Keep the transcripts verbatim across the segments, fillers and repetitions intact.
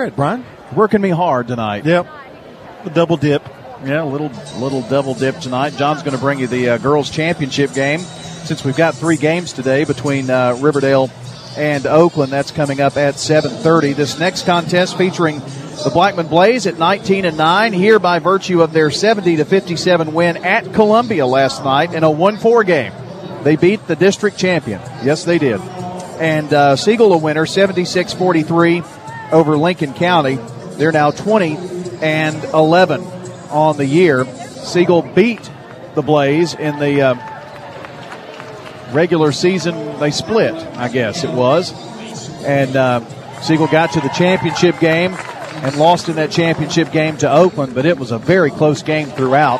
spread, Brian. Working me hard tonight. Yep. The double dip. Yeah, a little little double dip tonight. John's going to bring you the uh, girls' championship game. Since we've got three games today between uh, Riverdale and Oakland, that's coming up at seven thirty. This next contest featuring the Blackman Blaze at nineteen and nine, here by virtue of their seventy to fifty-seven win at Columbia last night in a one four game. They beat the district champion. Yes, they did. And uh, Siegel a winner, seventy-six forty-three over Lincoln County. They're now twenty and eleven on the year. Siegel beat the Blaze in the uh, regular season. They split, I guess it was. And uh, Siegel got to the championship game and lost in that championship game to Oakland, but it was a very close game throughout.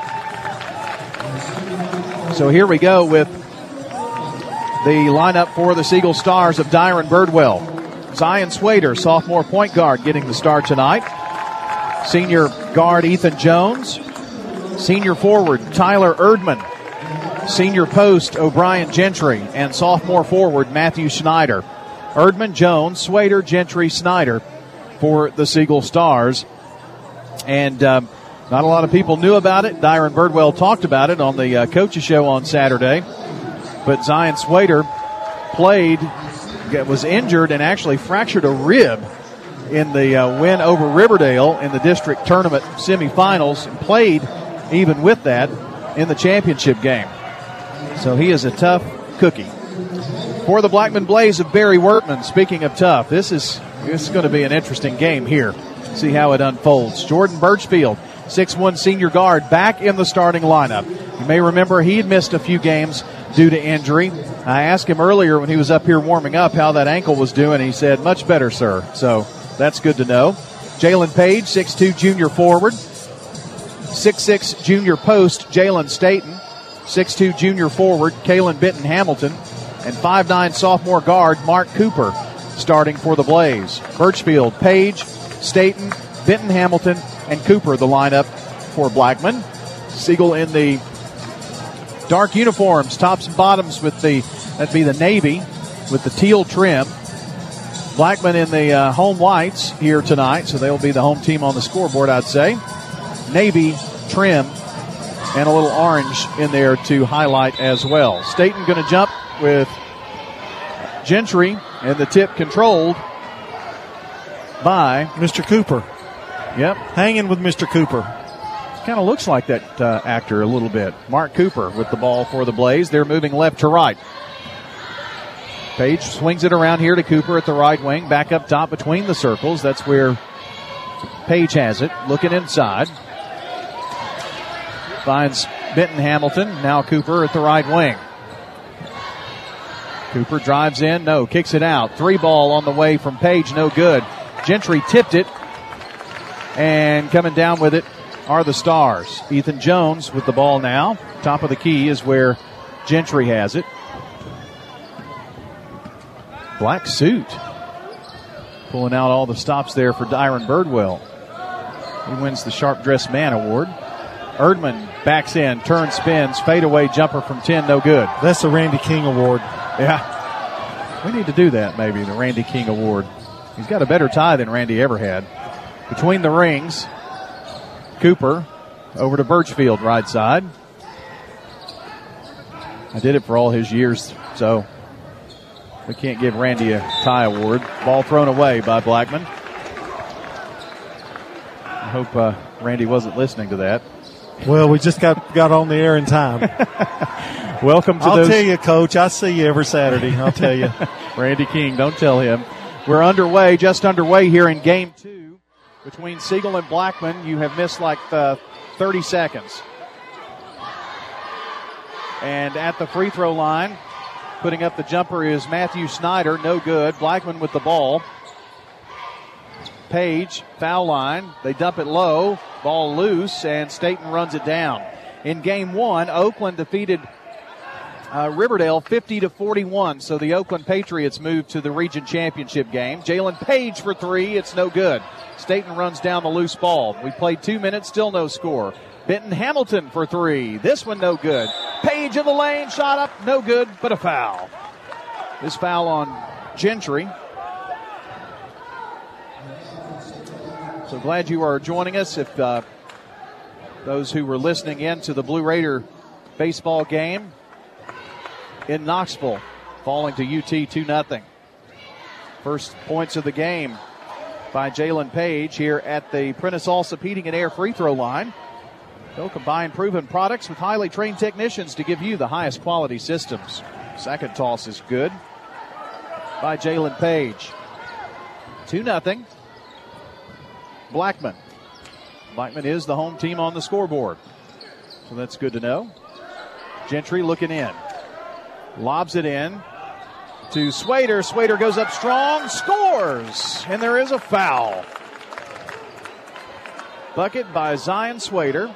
So here we go with the lineup for the Siegel Stars of Dyron Birdwell. Zion Swader, sophomore point guard, getting the start tonight. Senior guard Ethan Jones. Senior forward Tyler Erdman. Senior post O'Brien Gentry. And sophomore forward Matthew Schneider. Erdman, Jones, Swader, Gentry, Snyder for the Siegel Stars. And um, not a lot of people knew about it. Dyron Birdwell talked about it on the uh, Coaches Show on Saturday. But Zion Swader played, was injured, and actually fractured a rib in the uh, win over Riverdale in the district tournament semifinals, and played even with that in the championship game. So he is a tough cookie. For the Blackman Blaze of Barry Wertman, speaking of tough, this is this is going to be an interesting game here. See how it unfolds. Jordan Birchfield, six one senior guard, back in the starting lineup. You may remember he had missed a few games due to injury. I asked him earlier when he was up here warming up how that ankle was doing. He said, much better, sir. So that's good to know. Jalen Page, six two junior forward. six six junior post, Jalen Staten. six two junior forward, Kalen Benton Hamilton. And five nine sophomore guard, Mark Cooper, starting for the Blaze. Birchfield, Page, Staten, Benton Hamilton, and Cooper, the lineup for Blackman. Siegel in the dark uniforms, tops and bottoms with the, that'd be the navy with the teal trim. Blackman in the uh, home whites here tonight, so they'll be the home team on the scoreboard, I'd say. Navy trim and a little orange in there to highlight as well. Staten going to jump with Gentry, and the tip controlled by Mister Cooper. Yep. Hanging with Mister Cooper. Kind of looks like that uh, actor a little bit. Mark Cooper with the ball for the Blaze. They're moving left to right. Page swings it around here to Cooper at the right wing. Back up top between the circles. That's where Page has it. Looking inside. Finds Benton Hamilton. Now Cooper at the right wing. Cooper drives in. No. Kicks it out. Three ball on the way from Page. No good. Gentry tipped it. And coming down with it are the Stars. Ethan Jones with the ball now. Top of the key is where Gentry has it. Black suit. Pulling out all the stops there for Dyron Birdwell. He wins the Sharp Dressed Man Award. Erdman backs in, turns, spins, fadeaway jumper from ten, no good. That's the Randy King Award. Yeah. We need to do that, maybe, the Randy King Award. He's got a better tie than Randy ever had. Between the rings, Cooper over to Birchfield, right side. I did it for all his years, so we can't give Randy a tie award. Ball thrown away by Blackman. I hope uh, Randy wasn't listening to that. Well, we just got, got on the air in time. Welcome to I'll those. tell you, Coach, I see you every Saturday. I'll tell you. Randy King, don't tell him. We're underway, just underway here in game two between Siegel and Blackman. You have missed like uh, thirty seconds. And at the free throw line, putting up the jumper is Matthew Snyder. No good. Blackman with the ball. Page, foul line. They dump it low. Ball loose, and Staten runs it down. In game one, Oakland defeated uh, Riverdale fifty to forty-one. So the Oakland Patriots moved to the region championship game. Jalen Page for three. It's no good. Staten runs down the loose ball. We played two minutes, still no score. Benton Hamilton for three. This one no good. Page in the lane, shot up, no good, but a foul. This foul on Gentry. So glad you are joining us. If uh, those who were listening in to the Blue Raider baseball game in Knoxville, falling to U T two nothing. First points of the game by Jalen Page here at the Prentice Allsup Heating and Air free throw line. They'll combine proven products with highly trained technicians to give you the highest quality systems. Second toss is good by Jalen Page. two nothing. Blackman. Blackman is the home team on the scoreboard, so that's good to know. Gentry looking in. Lobs it in to Swader. Swader goes up strong, scores, and there is a foul. Bucket by Zion Swader.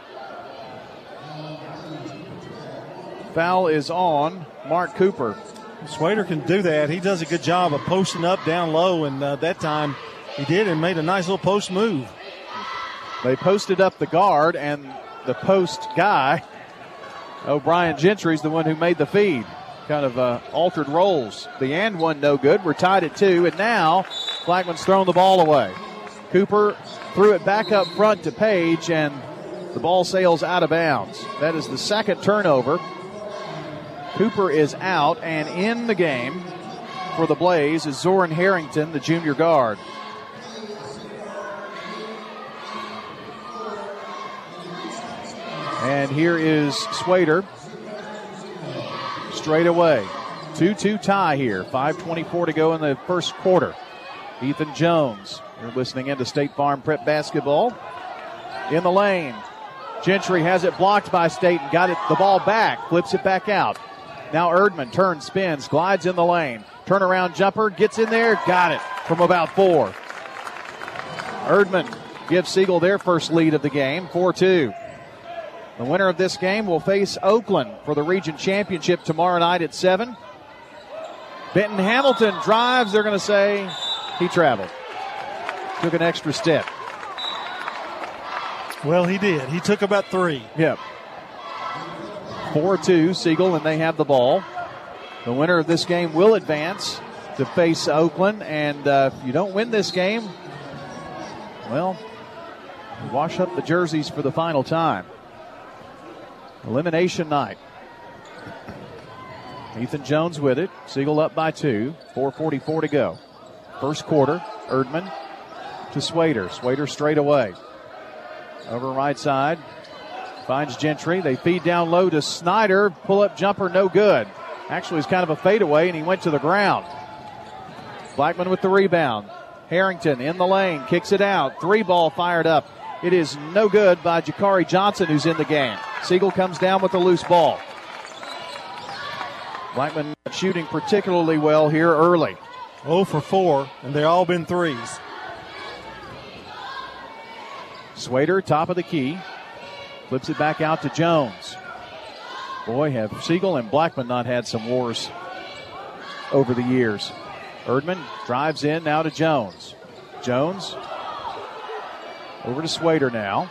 Foul is on Mark Cooper. Swader can do that. He does a good job of posting up down low, and uh, that time he did and made a nice little post move. They posted up the guard, and the post guy, O'Brien Gentry's the one who made the feed. Kind of uh, altered roles. The and one no good. We're tied at two, and now Blackman's thrown the ball away. Cooper threw it back up front to Page, and the ball sails out of bounds. That is the second turnover. Cooper is out, and in the game for the Blaze is Zoran Harrington, the junior guard. And here is Swader. Straight away. two two tie here. five twenty-four to go in the first quarter. Ethan Jones. You're listening into State Farm Prep Basketball. In the lane. Gentry has it blocked by State and got it the ball back. Flips it back out. Now Erdman turns, spins, glides in the lane. Turnaround jumper, gets in there, got it from about four. Erdman gives Siegel their first lead of the game, four two. The winner of this game will face Oakland for the region championship tomorrow night at seven. Benton Hamilton drives. They're going to say he traveled. Took an extra step. Well, he did. He took about three. Yep. four two, Siegel, and they have the ball. The winner of this game will advance to face Oakland, and uh, if you don't win this game, well, wash up the jerseys for the final time. Elimination night. Ethan Jones with it. Siegel up by two. four forty-four to go. First quarter. Erdman to Swader. Swader straight away. Over right side. Finds Gentry. They feed down low to Snyder. Pull-up jumper, no good. Actually, it's kind of a fadeaway, and he went to the ground. Blackman with the rebound. Harrington in the lane. Kicks it out. Three ball fired up. It is no good by Jakari Johnson, who's in the game. Siegel comes down with the loose ball. Blackman shooting particularly well here early. oh for four, and they've all been threes. Swader, top of the key. Flips it back out to Jones. Boy, have Siegel and Blackman not had some wars over the years. Erdman drives in now to Jones. Jones over to Swader now.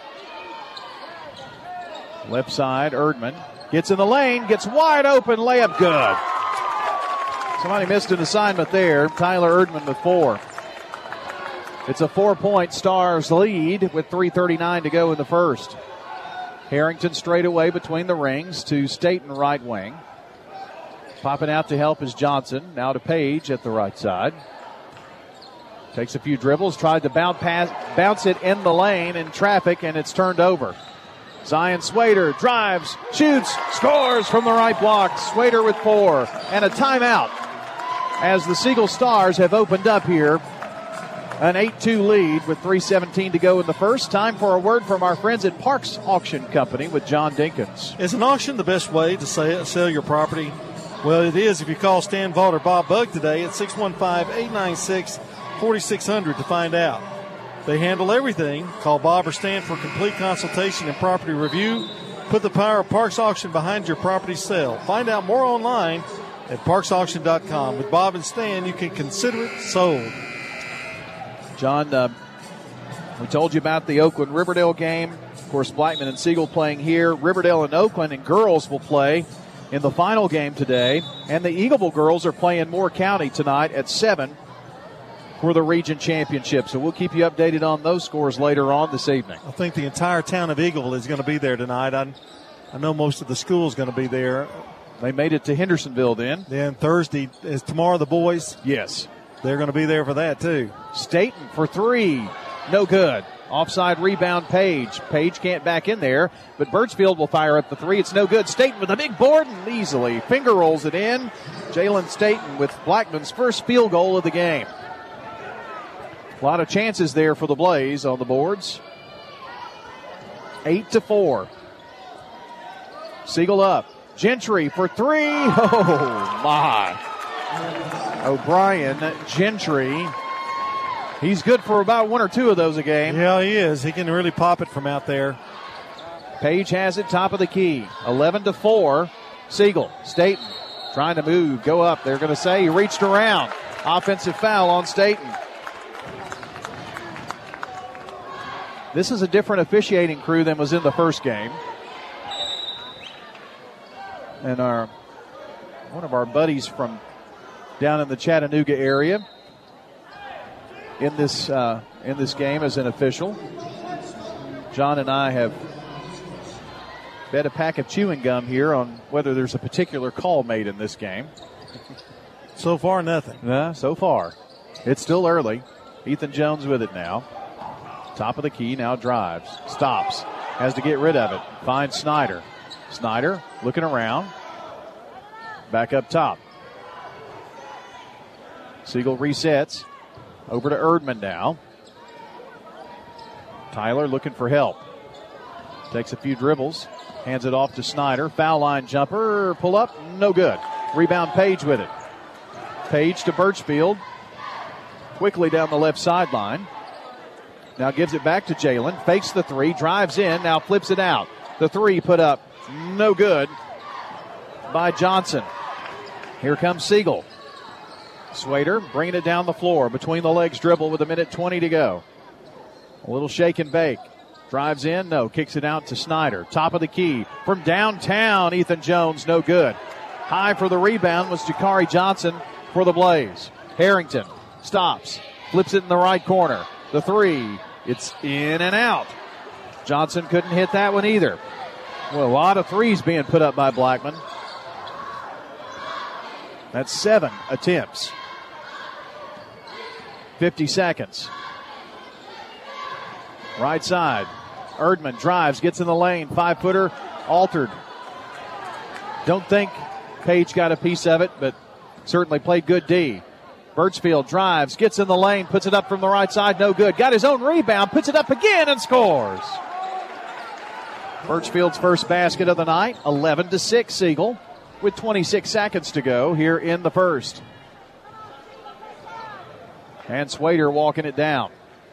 Left side, Erdman gets in the lane, gets wide open, layup good. Somebody missed an assignment there. Tyler Erdman with four. It's a four-point Stars lead with three thirty-nine to go in the first. Harrington straight away between the rings to Staten right wing. Popping out to help is Johnson. Now to Page at the right side. Takes a few dribbles, tried to bounce, pass, bounce it in the lane in traffic, and it's turned over. Zion Swader drives, shoots, scores from the right block. Swader with four, and a timeout as the Siegel Stars have opened up here. An eight two lead with three seventeen to go in the first. Time for a word from our friends at Parks Auction Company with John Dinkins. Is an auction the best way to sell, sell your property? Well, it is if you call Stan Vaught or Bob Bug today at six one five, eight nine six, four six zero zero to find out. They handle everything. Call Bob or Stan for complete consultation and property review. Put the power of Parks Auction behind your property sale. Find out more online at parks auction dot com. With Bob and Stan, you can consider it sold. John, uh, we told you about the Oakland-Riverdale game. Of course, Blackman and Siegel playing here. Riverdale and Oakland and girls will play in the final game today. And the Eagleville girls are playing Moore County tonight at seven. for the region championship. So we'll keep you updated on those scores later on this evening. I think the entire town of Eagle is going to be there tonight. I, I know most of the school is going to be there. They made it to Hendersonville then. Then Thursday is tomorrow, the boys. Yes. They're going to be there for that, too. Staten for three. No good. Offside rebound, Page. Page can't back in there, but Birchfield will fire up the three. It's no good. Staten with a big board and easily finger rolls it in. Jalen Staten with Blackman's first field goal of the game. A lot of chances there for the Blaze on the boards. Eight to four. Siegel up. Gentry for three. Oh, my. O'Brien, Gentry. He's good for about one or two of those a game. Yeah, he is. He can really pop it from out there. Page has it, top of the key. eleven to four. Siegel, Staten trying to move, go up. They're going to say he reached around. Offensive foul on Staten. This is a different officiating crew than was in the first game. And our one of our buddies from down in the Chattanooga area in this uh, in this game as an official. John and I have bet a pack of chewing gum here on whether there's a particular call made in this game. So far, nothing. Yeah, so far. It's still early. Ethan Jones with it now. Top of the key, now drives. Stops. Has to get rid of it. Finds Snyder. Snyder looking around. Back up top. Siegel resets. Over to Erdman now. Tyler looking for help. Takes a few dribbles. Hands it off to Snyder. Foul line jumper. Pull up. No good. Rebound Page with it. Page to Birchfield. Quickly down the left sideline. Now gives it back to Jalen. Fakes the three. Drives in. Now flips it out. The three put up. No good by Johnson. Here comes Siegel. Swader bringing it down the floor. Between the legs dribble with a minute twenty to go. A little shake and bake. Drives in. No. Kicks it out to Snyder. Top of the key. From downtown, Ethan Jones. No good. High for the rebound was Jakari Johnson for the Blaze. Harrington stops. Flips it in the right corner. The three. It's in and out. Johnson couldn't hit that one either. Well, a lot of threes being put up by Blackman. That's seven attempts. fifty seconds. Right side. Erdman drives, gets in the lane. Five-footer altered. Don't think Page got a piece of it, but certainly played good D. Birchfield drives, gets in the lane, puts it up from the right side. No good. Got his own rebound, puts it up again and scores. Birchfield's first basket of the night. eleven to six Siegel with twenty-six seconds to go here in the first. And Swader walking it down.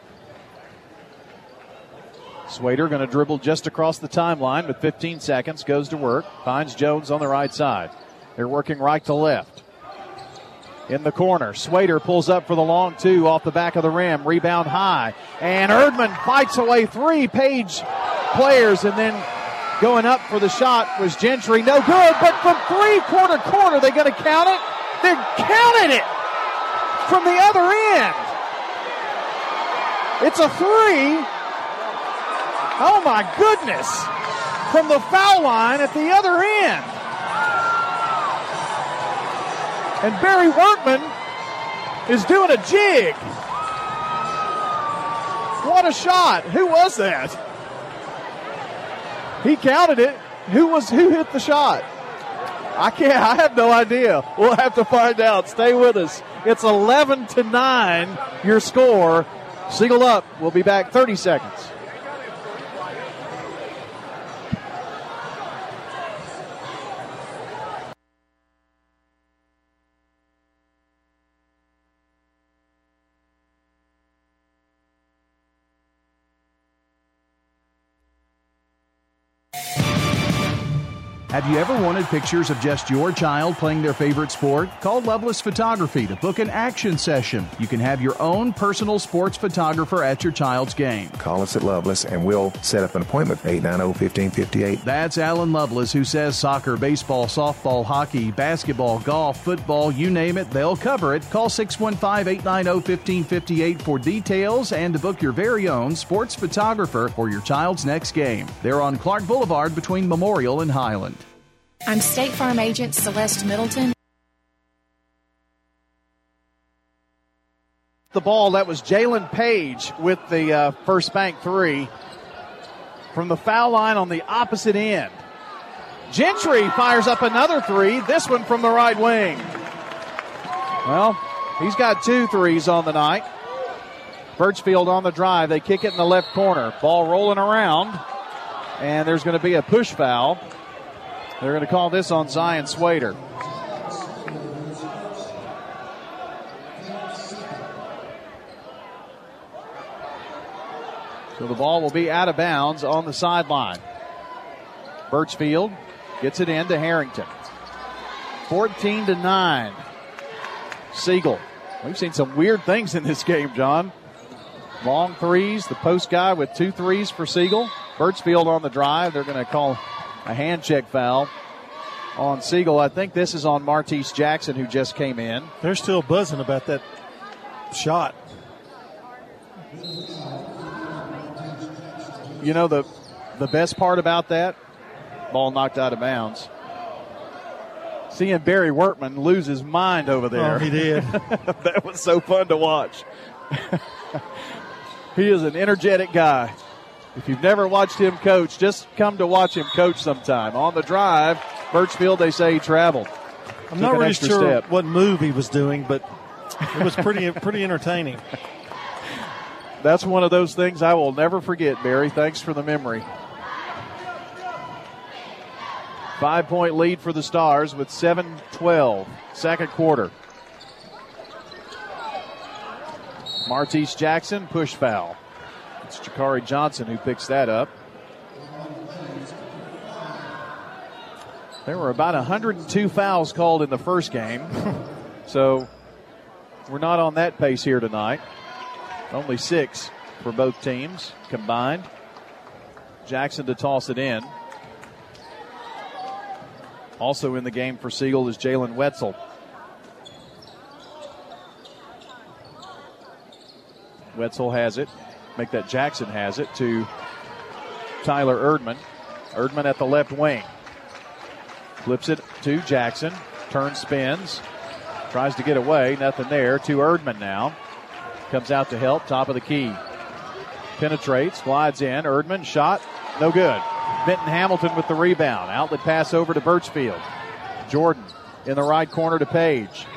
Swader going to dribble just across the timeline with fifteen seconds. Goes to work. Finds Jones on the right side. They're working right to left. In the corner, Swader pulls up for the long two off the back of the rim. Rebound high. And Erdman fights away three Page players, and then going up for the shot was Gentry. No good, but from three-quarter corner, they're going to count it. They're counting it from the other end. It's a three. Oh, my goodness. From the foul line at the other end. And Barry Workman is doing a jig. What a shot. Who was that? He counted it. Who was who hit the shot? I can't. I have no idea. We'll have to find out. Stay with us. It's eleven to nine, your score. Siegel up. We'll be back thirty seconds. Have you ever wanted pictures of just your child playing their favorite sport? Call Loveless Photography to book an action session. You can have your own personal sports photographer at your child's game. Call us at Loveless and we'll set up an appointment. eight nine zero, one five five eight. That's Alan Loveless, who says soccer, baseball, softball, hockey, basketball, golf, football, you name it, they'll cover it. Call six one five, eight nine zero, one five five eight for details and to book your very own sports photographer for your child's next game. They're on Clark Boulevard between Memorial and Highland. I'm State Farm Agent Celeste Middleton. The ball, that was Jalen Page with the uh, first bank three from the foul line on the opposite end. Gentry fires up another three, this one from the right wing. Well, he's got two threes on the night. Birchfield on the drive. They kick it in the left corner. Ball rolling around, and there's going to be a push foul. They're going to call this on Zion Swader. So the ball will be out of bounds on the sideline. Birchfield gets it in to Harrington. fourteen to nine. Siegel. We've seen some weird things in this game, John. Long threes. The post guy with two threes for Siegel. Birchfield on the drive. They're going to call a hand check foul on Siegel. I think this is on Martese Jackson, who just came in. They're still buzzing about that shot. You know, the the best part about that, ball knocked out of bounds. Seeing Barry Workman lose his mind over there. Oh, he did. That was so fun to watch. He is an energetic guy. If you've never watched him coach, just come to watch him coach sometime. On the drive, Birchfield, they say he traveled. I'm not really sure step. what move he was doing, but it was pretty pretty entertaining. That's one of those things I will never forget, Barry. Thanks for the memory. Five-point lead for the Stars with seven twelve, second quarter. Martese Jackson, push foul. It's Jakari Johnson who picks that up. There were about one hundred two fouls called in the first game. So we're not on that pace here tonight. Only six for both teams combined. Jackson to toss it in. Also in the game for Siegel is Jalen Wetzel. Wetzel has it. Make that Jackson has it to Tyler Erdman. Erdman at the left wing. Flips it to Jackson. Turns, spins. Tries to get away. Nothing there. To Erdman now. Comes out to help. Top of the key. Penetrates. Slides in. Erdman shot. No good. Benton Hamilton with the rebound. Outlet pass over to Birchfield. Jordan in the right corner to Page.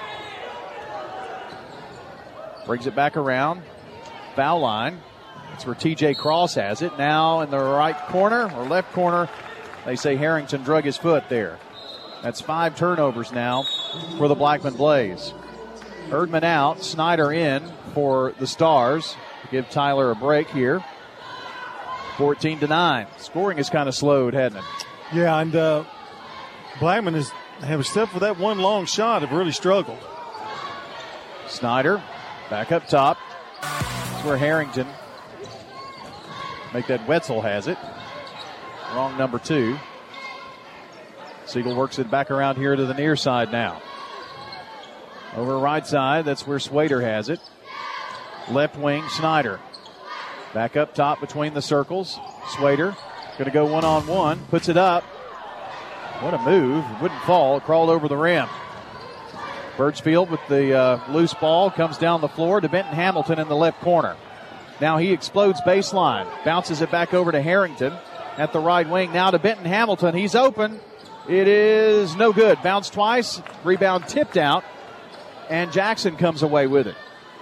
Brings it back around. Foul line. That's where T J Cross has it. Now in the right corner or left corner, they say Harrington drug his foot there. That's five turnovers now for the Blackman Blaze. Erdman out, Snyder in for the Stars. Give Tyler a break here. fourteen to nine. Scoring has kind of slowed, hasn't it? Yeah, and uh, Blackman has, have except for that one long shot, have really struggled. Snyder back up top. That's where Harrington, make that Wetzel has it. Wrong number two. Siegel works it back around here to the near side now. Over right side, that's where Swader has it. Left wing, Snyder. Back up top between the circles. Swader going to go one-on-one. Puts it up. What a move. It wouldn't fall. It crawled over the rim. Birchfield with the uh, loose ball. Comes down the floor to Benton Hamilton in the left corner. Now he explodes baseline. Bounces it back over to Harrington at the right wing. Now to Benton Hamilton. He's open. It is no good. Bounced twice. Rebound tipped out. And Jackson comes away with it.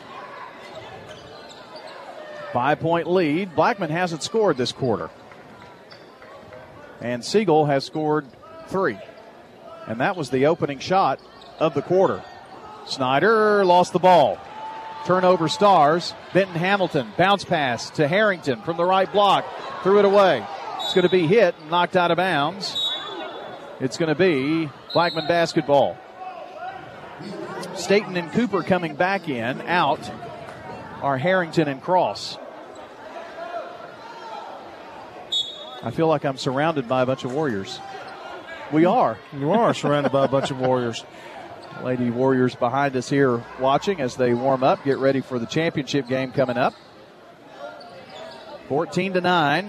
Five-point lead. Blackman hasn't scored this quarter. And Siegel has scored three. And that was the opening shot of the quarter. Snyder lost the ball. Turnover Stars. Benton Hamilton. Bounce pass to Harrington from the right block. Threw it away. It's going to be hit and knocked out of bounds. it's going to be Blackman basketball. Staten and Cooper coming back in. Out are Harrington and Cross. I feel like I'm surrounded by a bunch of Warriors. We are. You are surrounded by a bunch of Warriors. Lady Warriors behind us here watching as they warm up, get ready for the championship game coming up. fourteen to nine.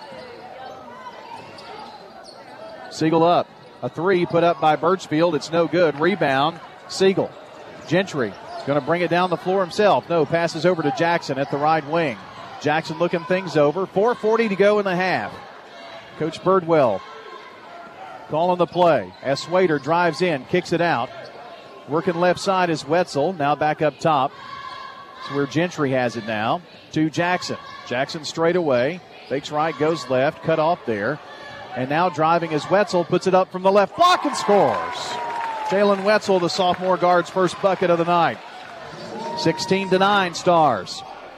Siegel up. A three put up by Birchfield. It's no good. Rebound, Siegel. Gentry going to bring it down the floor himself. No, passes over to Jackson at the right wing. Jackson looking things over. four forty to go in the half. Coach Birdwell calling the play as Swader drives in, kicks it out. Working left side is Wetzel. Now back up top. That's where Gentry has it now. To Jackson. Jackson straight away. Fakes right, goes left. Cut off there. And now driving is Wetzel. Puts it up from the left block and scores. Jalen Wetzel, the sophomore guard's first bucket of the night. sixteen to nine Stars.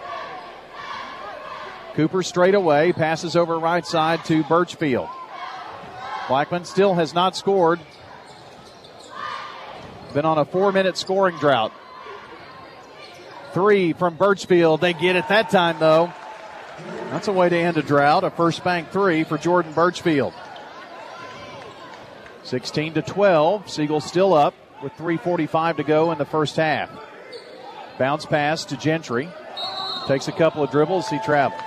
Cooper straight away. Passes over right side to Birchfield. Blackman still has not scored. Been on a four-minute scoring drought. Three from Birchfield. They get it that time, though. That's a way to end a drought. A first bank three for Jordan Birchfield. sixteen to twelve. Siegel still up with three forty-five to go in the first half. Bounce pass to Gentry. Takes a couple of dribbles. He traveled.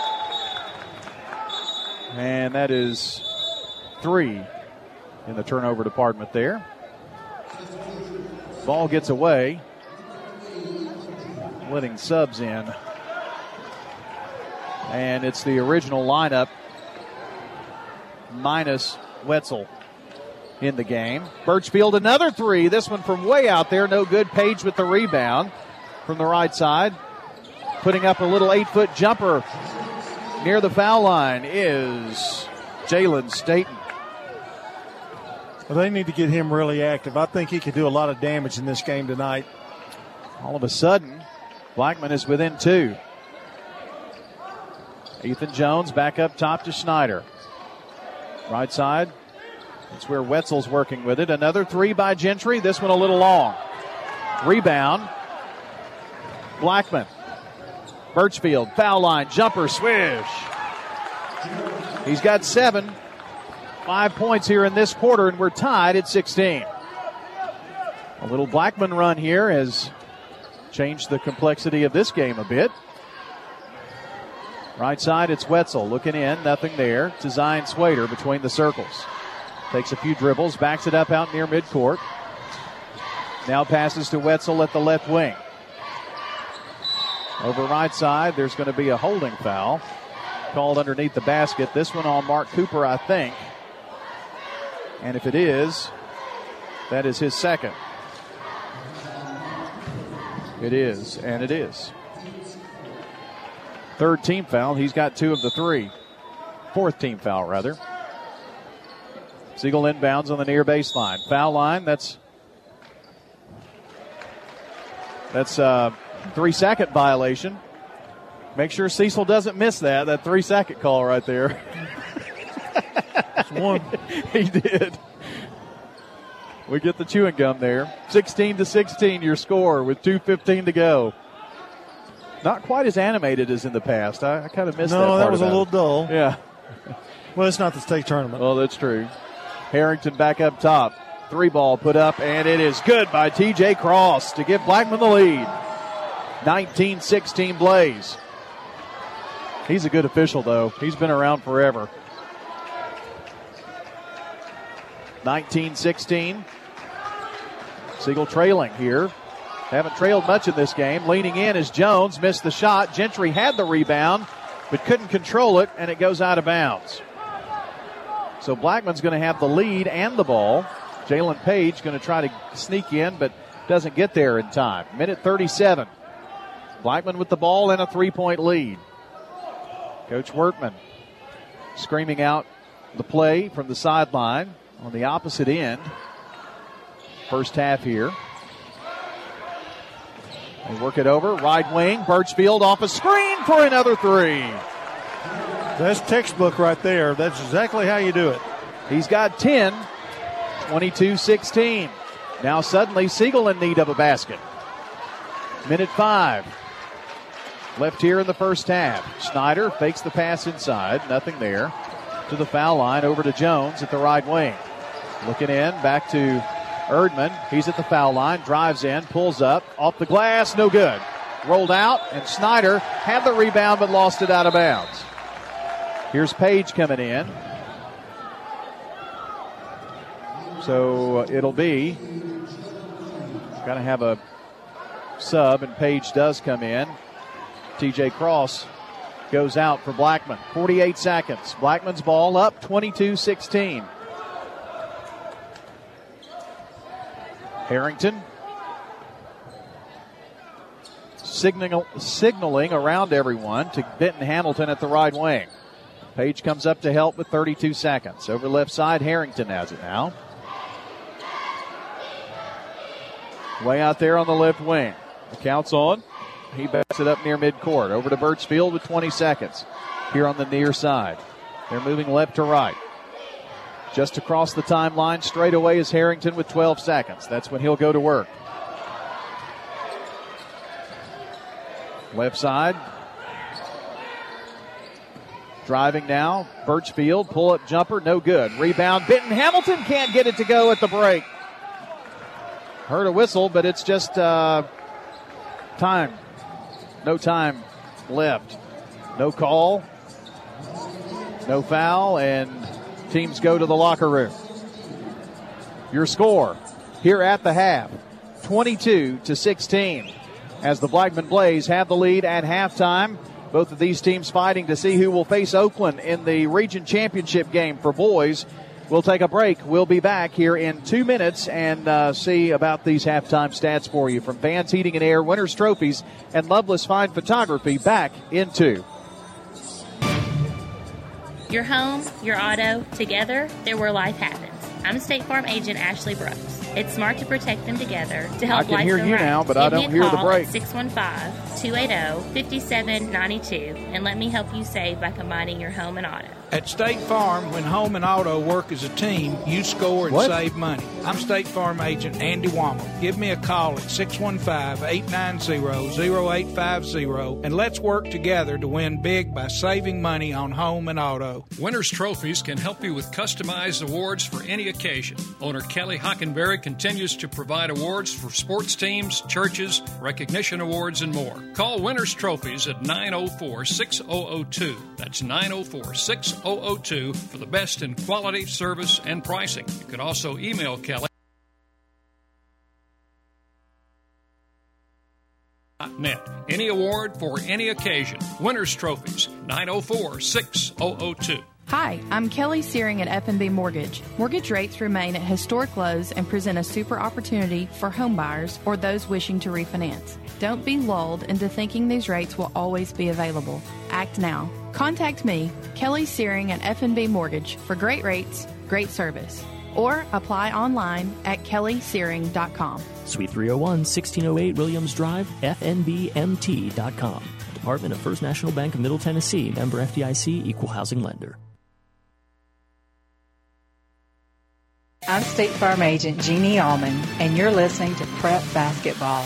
And that is three in the turnover department there. Ball gets away. Letting subs in. And it's the original lineup minus Wetzel in the game. Birchfield, another three. This one from way out there. No good. Page with the rebound from the right side. Putting up a little eight-foot jumper near the foul line is Jalen Staten. Well, they need to get him really active. I think he could do a lot of damage in this game tonight. All of a sudden, Blackman is within two. Ethan Jones back up top to Schneider. Right side. That's where Wetzel's working with it. Another three by Gentry. This one a little long. Rebound. Blackman. Birchfield. Foul line. Jumper. Swish. He's got seven. Five points here in this quarter, and we're tied at sixteen. A little Blackman run here has changed the complexity of this game a bit. Right side, it's Wetzel looking in. Nothing there to Zion Swader between the circles. Takes a few dribbles, backs it up out near midcourt. Now passes to Wetzel at the left wing. Over right side, there's going to be a holding foul called underneath the basket. This one on Mark Cooper, I think. And if it is, that is his second. It is, and it is. Third team foul. He's got two of the three. Fourth team foul, rather. Siegel inbounds on the near baseline. Foul line, that's that's a three-second violation. Make sure Cecil doesn't miss that, that three-second call right there. It's one. He did. We get the chewing gum there. sixteen to sixteen, your score with two fifteen to go. Not quite as animated as in the past. I, I kind of missed no, that part. No, that was a little it. dull. Yeah. Well, it's not the state tournament. Well, that's true. Harrington back up top. Three ball put up, and it is good by T J Cross to give Blackman the lead. nineteen sixteen Blaze. He's a good official, though. He's been around forever. nineteen sixteen. Siegel trailing here. Haven't trailed much in this game. Leaning in is Jones. Missed the shot. Gentry had the rebound, but couldn't control it, and it goes out of bounds. So Blackman's going to have the lead and the ball. Jalen Page going to try to sneak in, but doesn't get there in time. Minute thirty-seven. Blackman with the ball and a three-point lead. Coach Wertman screaming out the play from the sideline on the opposite end. First half here. They work it over. Right wing. Birchfield off a screen for another three. That's textbook right there. That's exactly how you do it. He's got ten. twenty-two sixteen. Now suddenly Siegel in need of a basket. Minute five left here in the first half. Snyder fakes the pass inside. Nothing there. To the foul line, over to Jones at the right wing. Looking in, back to Erdman. He's at the foul line, drives in, pulls up, off the glass, no good. Rolled out, and Snyder had the rebound but lost it out of bounds. Here's Page coming in. So it'll be, got to have a sub, and Page does come in. T J Cross goes out for Blackman. forty-eight seconds. Blackman's ball up, twenty-two sixteen. Harrington signaling, signaling around everyone to Benton Hamilton at the right wing. Page comes up to help with thirty-two seconds. Over left side, Harrington has it now. Way out there on the left wing. The count's on. He bats it up near midcourt. Over to Birchfield with twenty seconds here on the near side. They're moving left to right. Just across the timeline, straight away is Harrington with twelve seconds. That's when he'll go to work. Left side. Driving now. Birchfield, pull-up jumper, no good. Rebound. Benton Hamilton can't get it to go at the break. Heard a whistle, but it's just uh, time. No time left. No call. No foul, and teams go to the locker room. Your score here at the half, twenty-two to sixteen. As the Blackman Blaze have the lead at halftime. Both of these teams fighting to see who will face Oakland in the region championship game for boys. We'll take a break. We'll be back here in two minutes and uh, see about these halftime stats for you from Vans Heating and Air, Winners Trophies, and Loveless Fine Photography. Back in two. Your home, your auto, together, they're where life happens. I'm State Farm agent Ashley Brooks. It's smart to protect them together to help I can life hear go you right. now, but Give I don't hear the break. six one five, two eight zero, five seven nine two and let me help you save by combining your home and auto. At State Farm, when home and auto work as a team, you score and What? save money. I'm State Farm agent Andy Womack. Give me a call at six one five, eight nine zero, zero eight five zero and let's work together to win big by saving money on home and auto. Winners Trophies can help you with customized awards for any occasion. Owner Kelly Hockenberry continues to provide awards for sports teams, churches, recognition awards, and more. Call Winners Trophies at nine oh four, six thousand two. That's nine oh four, six thousand two for the best in quality, service, and pricing. You can also email Kelly. Net. Any award for any occasion. Winners Trophies, nine oh four, six thousand two. Hi, I'm Kelly Searing at F and B Mortgage. Mortgage rates remain at historic lows and present a super opportunity for home buyers or those wishing to refinance. Don't be lulled into thinking these rates will always be available. Act now. Contact me, Kelly Searing at F and B Mortgage, for great rates, great service. Or apply online at kelly searing dot com. Suite three oh one, sixteen oh eight Williams Drive, F N B M T dot com. Department of First National Bank of Middle Tennessee, member F D I C, equal housing lender. I'm State Farm agent Jeannie Allman, and you're listening to Prep Basketball.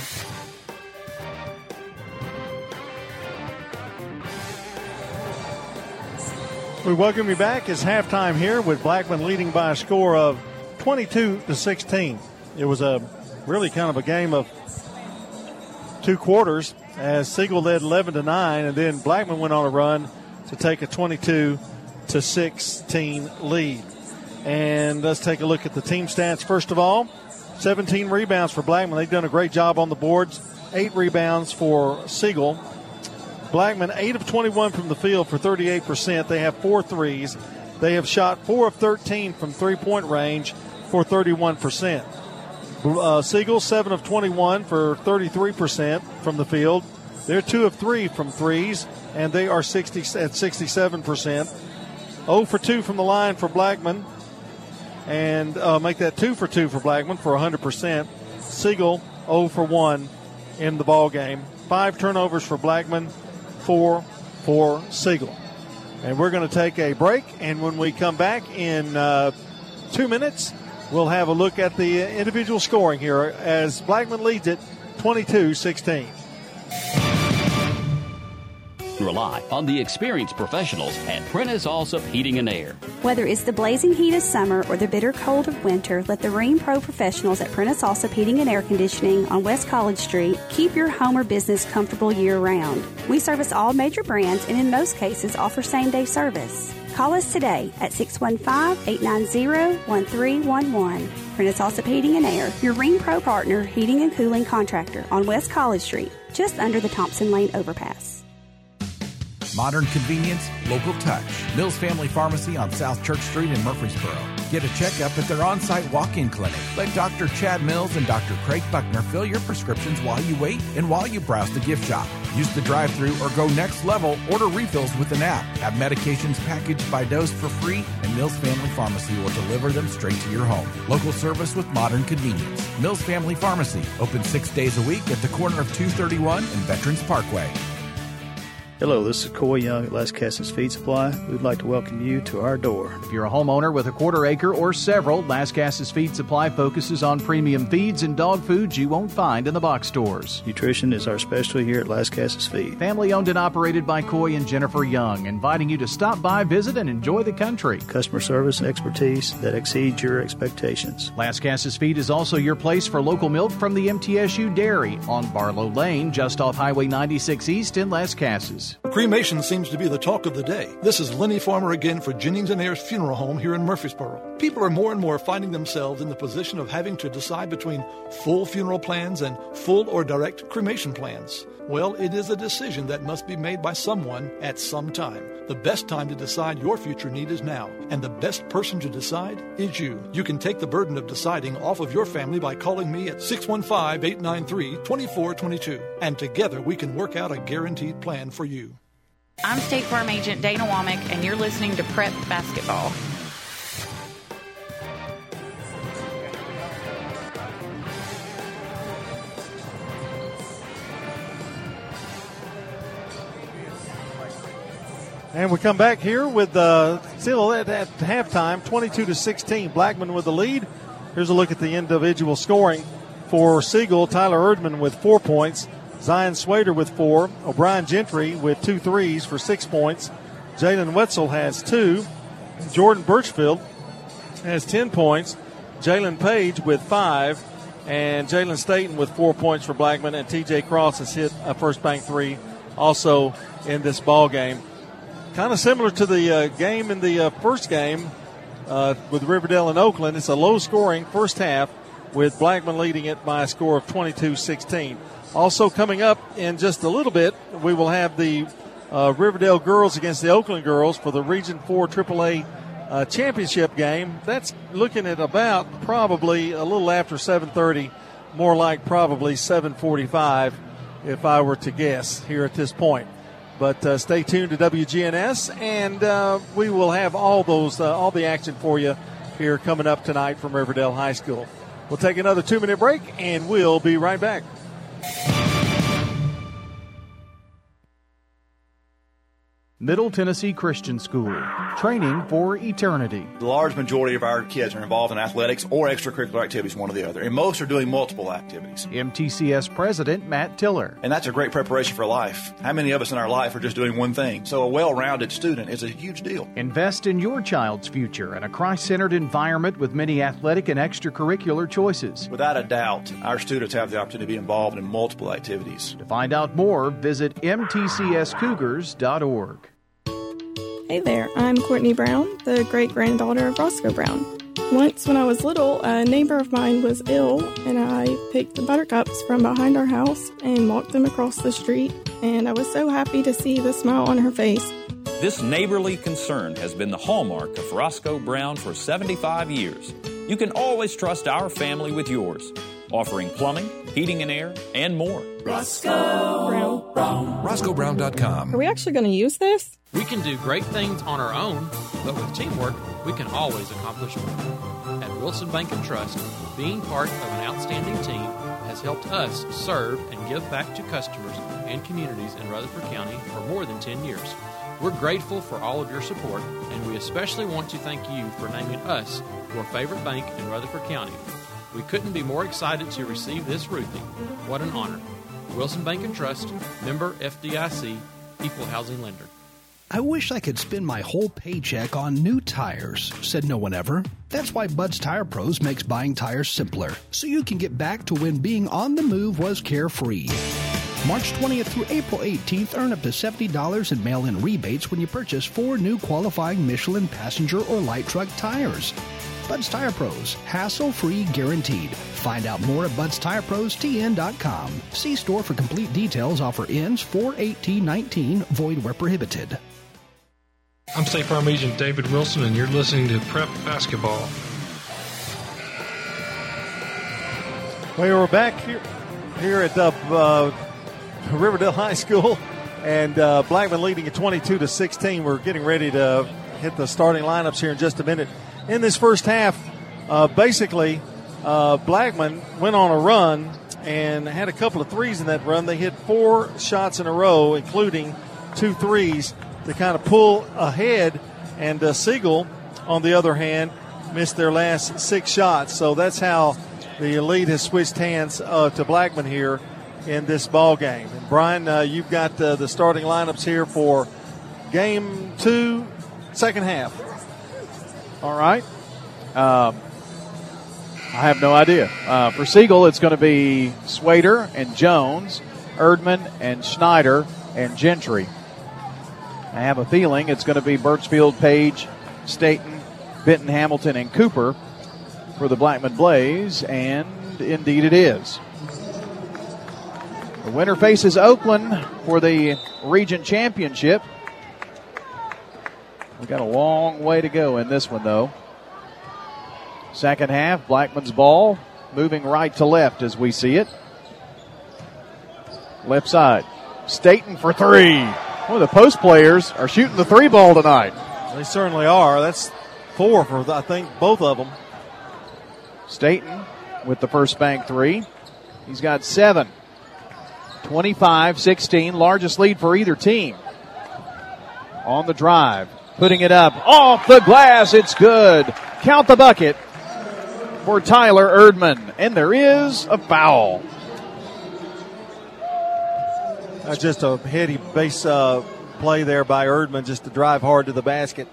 We welcome you back. It's halftime here with Blackman leading by a score of twenty-two to sixteen. It was a really kind of a game of two quarters as Siegel led eleven to nine, and then Blackman went on a run to take a twenty-two to sixteen lead. And let's take a look at the team stats. First of all, seventeen rebounds for Blackman. They've done a great job on the boards. Eight rebounds for Siegel. Blackman, eight of twenty-one from the field for thirty-eight percent. They have four threes. They have shot four of thirteen from three-point range for thirty-one percent. Uh, Siegel, seven of twenty-one for thirty-three percent from the field. They're two of three from threes, and they are sixty at sixty-seven percent. zero for two from the line for Blackman, and uh, make that two for two for Blackman for one hundred percent. Siegel, zero for one in the ball game. Five turnovers for Blackman, four for Siegel. And we're going to take a break, and when we come back in uh, two minutes, we'll have a look at the individual scoring here as Blackman leads it twenty-two sixteen. Rely on the experienced professionals at Prentice Allsup Heating and Air. Whether it's the blazing heat of summer or the bitter cold of winter, let the Rheem Pro professionals at Prentice Allsup Heating and Air Conditioning on West College Street keep your home or business comfortable year-round. We service all major brands and in most cases offer same-day service. Call us today at six one five, eight nine zero, one three one one. Prentice Allsup Heating and Air, your Rheem Pro partner heating and cooling contractor on West College Street, just under the Thompson Lane overpass. Modern convenience, local touch. Mills Family Pharmacy on South Church Street in Murfreesboro. Get a checkup at their on-site walk-in clinic. Let Doctor Chad Mills and Doctor Craig Buckner fill your prescriptions while you wait and while you browse the gift shop. Use the drive-thru or go next level. Order refills with an app. Have medications packaged by dose for free, and Mills Family Pharmacy will deliver them straight to your home. Local service with modern convenience. Mills Family Pharmacy, open six days a week at the corner of two thirty-one and Veterans Parkway. Hello, this is Coy Young at Las Casas Feed Supply. We'd like to welcome you to our door. If you're a homeowner with a quarter acre or several, Las Casas Feed Supply focuses on premium feeds and dog foods you won't find in the box stores. Nutrition is our specialty here at Las Casas Feed. Family owned and operated by Coy and Jennifer Young, inviting you to stop by, visit, and enjoy the country. Customer service and expertise that exceeds your expectations. Las Casas Feed is also your place for local milk from the M T S U Dairy on Barlow Lane, just off Highway ninety-six East in Las Casas. Cremation seems to be the talk of the day. This is Lenny Farmer again for Jennings and Ayers Funeral Home here in Murfreesboro. People are more and more finding themselves in the position of having to decide between full funeral plans and full or direct cremation plans. Well, it is a decision that must be made by someone at some time. The best time to decide your future need is now, and the best person to decide is you. You can take the burden of deciding off of your family by calling me at six one five, eight nine three, two four two two, and together we can work out a guaranteed plan for you. I'm State Farm Agent Dana Womack, and you're listening to Prep Basketball. And we come back here with uh, still at, at halftime, twenty-two to sixteen. Blackman with the lead. Here's a look at the individual scoring for Siegel. Tyler Erdman with four points. Zion Swader with four. O'Brien Gentry with two threes for six points. Jalen Wetzel has two. Jordan Birchfield has ten points. Jalen Page with five. And Jalen Staten with four points for Blackman. And T J Cross has hit a first bank three also in this ball game. Kind of similar to the uh, game in the uh, first game uh, with Riverdale and Oakland. It's a low-scoring first half with Blackman leading it by a score of twenty-two sixteen. Also coming up in just a little bit, we will have the uh, Riverdale girls against the Oakland girls for the Region four triple A uh, championship game. That's looking at about probably a little after seven thirty, more like probably seven forty-five if I were to guess here at this point. But uh, stay tuned to W G N S, and uh, we will have all those, uh, all the action for you here coming up tonight from Riverdale High School. We'll take another two-minute break, and we'll be right back. Middle Tennessee Christian School, training for eternity. The large majority of our kids are involved in athletics or extracurricular activities, one or the other, and most are doing multiple activities. M T C S President Matt Tiller. And that's a great preparation for life. How many of us in our life are just doing one thing? So a well-rounded student is a huge deal. Invest in your child's future in a Christ-centered environment with many athletic and extracurricular choices. Without a doubt, our students have the opportunity to be involved in multiple activities. To find out more, visit m t c s cougars dot org. Hey there, I'm Courtney Brown, the great-granddaughter of Roscoe Brown. Once when I was little, a neighbor of mine was ill, and I picked the buttercups from behind our house and walked them across the street, and I was so happy to see the smile on her face. This neighborly concern has been the hallmark of Roscoe Brown for seventy-five years. You can always trust our family with yours, offering plumbing, heating and air, and more. Roscoe Brown. Brown. Roscoe Brown dot com. Are we actually going to use this? We can do great things on our own, but with teamwork, we can always accomplish more. At Wilson Bank and Trust, being part of an outstanding team has helped us serve and give back to customers and communities in Rutherford County for more than ten years. We're grateful for all of your support, and we especially want to thank you for naming us your favorite bank in Rutherford County. We couldn't be more excited to receive this roofing. What an honor. Wilson Bank and Trust, member F D I C, equal housing lender. I wish I could spend my whole paycheck on new tires, said no one ever. That's why Bud's Tire Pros makes buying tires simpler, so you can get back to when being on the move was carefree. March twentieth through April eighteenth, earn up to seventy dollars in mail-in rebates when you purchase four new qualifying Michelin passenger or light truck tires. Bud's Tire Pros, hassle-free guaranteed. Find out more at buds tire pros t n dot com. See store for complete details. Offer ends four eighteen nineteen, void where prohibited. I'm State Farm Agent David Wilson, and you're listening to Prep Basketball. Well, we're back here, here at the uh, Riverdale High School, and uh, Blackman leading at twenty-two to sixteen. We're getting ready to hit the starting lineups here in just a minute. In this first half, uh, basically, uh, Blackman went on a run and had a couple of threes in that run. They hit four shots in a row, including two threes, to kind of pull ahead. And uh, Siegel, on the other hand, missed their last six shots. So that's how the lead has switched hands uh, to Blackman here in this ball game. And Brian, uh, you've got uh, the starting lineups here for game two, second half. All right. Um, I have no idea. Uh, for Siegel, it's going to be Swader and Jones, Erdman and Schneider and Gentry. I have a feeling it's going to be Birchfield, Page, Staten, Benton, Hamilton, and Cooper for the Blackman Blaze, and indeed it is. The winner faces Oakland for the region championship. We've got a long way to go in this one, though. Second half, Blackman's ball moving right to left as we see it. Left side. Staten for three. Well, the post players are shooting the three ball tonight. They certainly are. That's four for, I think, both of them. Staten with the first bank three. He's got seven. twenty-five sixteen, largest lead for either team. On the drive, putting it up off the glass. It's good. Count the bucket for Tyler Erdman. And there is a foul. That's just a heady base uh, play there by Erdman, just to drive hard to the basket.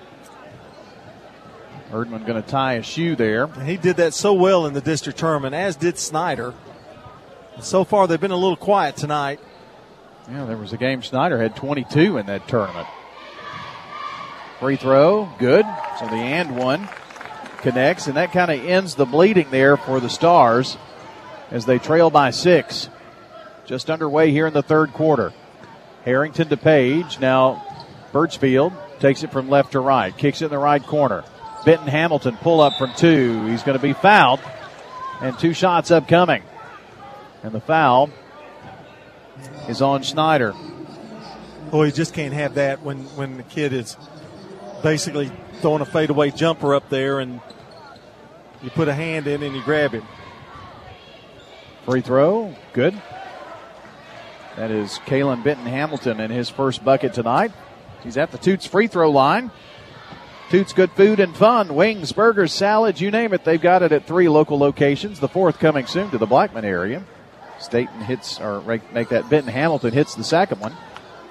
Erdman going to tie a shoe there. He did that so well in the district tournament, as did Snyder. So far, they've been a little quiet tonight. Yeah, there was a game Snyder had twenty-two in that tournament. Free throw, good. So the and one connects, and that kind of ends the bleeding there for the Stars as they trail by six. Just underway here in the third quarter. Harrington to Page. Now Birchfield takes it from left to right. Kicks it in the right corner. Benton Hamilton pull up from two. He's going to be fouled. And two shots upcoming. And the foul is on Schneider. Oh, you just can't have that when, when the kid is basically throwing a fadeaway jumper up there and you put a hand in and you grab him. Free throw, good. That is Kalen Benton Hamilton in his first bucket tonight. He's at the Toots free throw line. Toots Good Food and Fun, wings, burgers, salads, you name it. They've got it at three local locations. The fourth coming soon to the Blackman area. Staten hits, or make that Benton Hamilton hits the second one.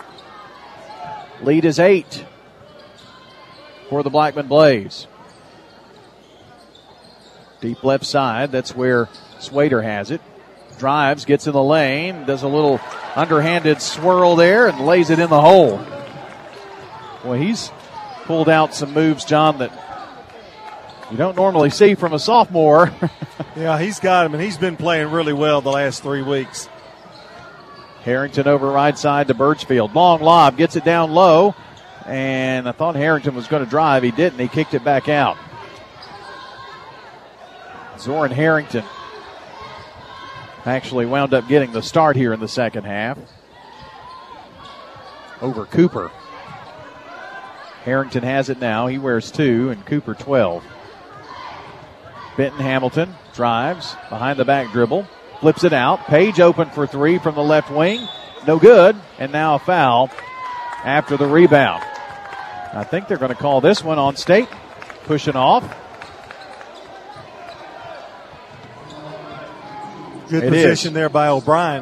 Lead is eight for the Blackman Blaze. Deep left side, that's where Swader has it. Drives, gets in the lane, does a little underhanded swirl there and lays it in the hole. Well, he's pulled out some moves, John, that you don't normally see from a sophomore. Yeah, he's got him, and he's been playing really well the last three weeks. Harrington over right side to Birchfield. Long lob, gets it down low, and I thought Harrington was going to drive. He didn't. He kicked it back out. Zoran Harrington actually wound up getting the start here in the second half over Cooper. Harrington has it now. He wears two, and Cooper twelve. Benton Hamilton drives behind the back dribble, flips it out. Page open for three from the left wing. No good, and now a foul after the rebound. I think they're going to call this one on State. Pushing off. Good It position is. there by O'Brien.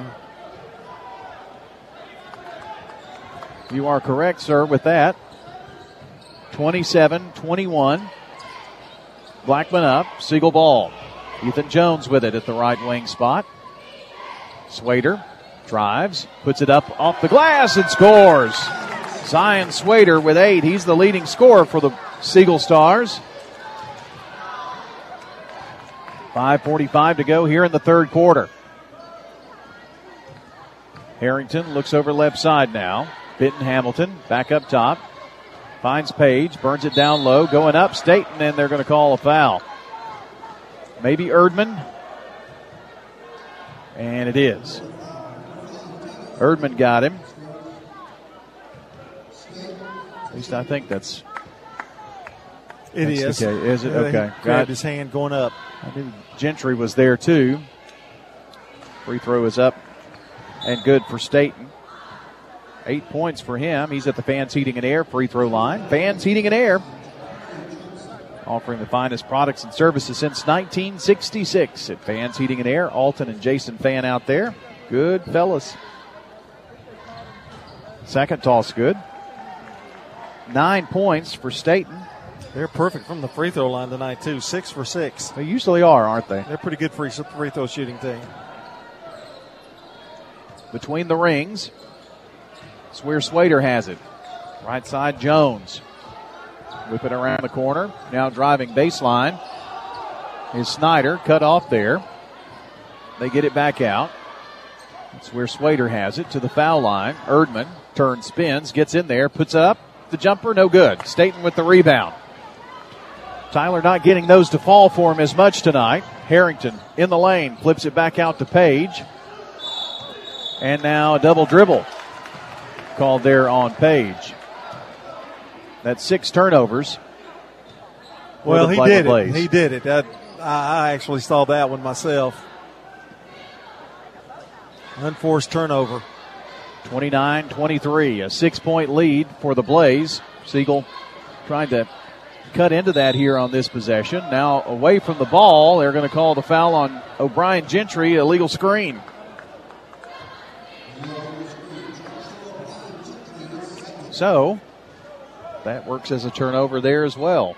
You are correct, sir, with that. twenty-seven twenty-one. Blackman up. Siegel ball. Ethan Jones with it at the right wing spot. Swader drives, puts it up off the glass and scores. Zion Swader with eight. He's the leading scorer for the Siegel Stars. five forty-five to go here in the third quarter. Harrington looks over left side now. Benton Hamilton back up top. Finds Page, burns it down low, going up. Staten, and they're going to call a foul. Maybe Erdman. And it is. Erdman got him. At least I think that's It that's is. the case. Is it? Yeah, Okay. He grabbed his hand going up. I knew Gentry was there too. Free throw is up and good for Staten. Eight points for him. He's at the Fans Heating and Air free throw line. Fans Heating and Air, offering the finest products and services since nineteen sixty-six at Fans Heating and Air. Alton and Jason Fan out there. Good fellas. Second toss good. Nine points for Staten. They're perfect from the free throw line tonight, too. Six for six. They usually are, aren't they? They're pretty good free, free throw shooting team. Between the rings. It's where Swader has it. Right side, Jones. Whip it around the corner. Now driving baseline is Snyder. Cut off there. They get it back out. That's where Swader has it to the foul line. Erdman turns, spins, gets in there, puts up the jumper. No good. Staten with the rebound. Tyler not getting those to fall for him as much tonight. Harrington in the lane. Flips it back out to Page. And now a double dribble called there on Page. That's six turnovers. Well, he did it. He did it. I, I actually saw that one myself. Unforced turnover. twenty-nine twenty-three, a six-point lead for the Blaze. Siegel trying to cut into that here on this possession. Now away from the ball, they're going to call the foul on O'Brien Gentry, illegal screen. So that works as a turnover there as well.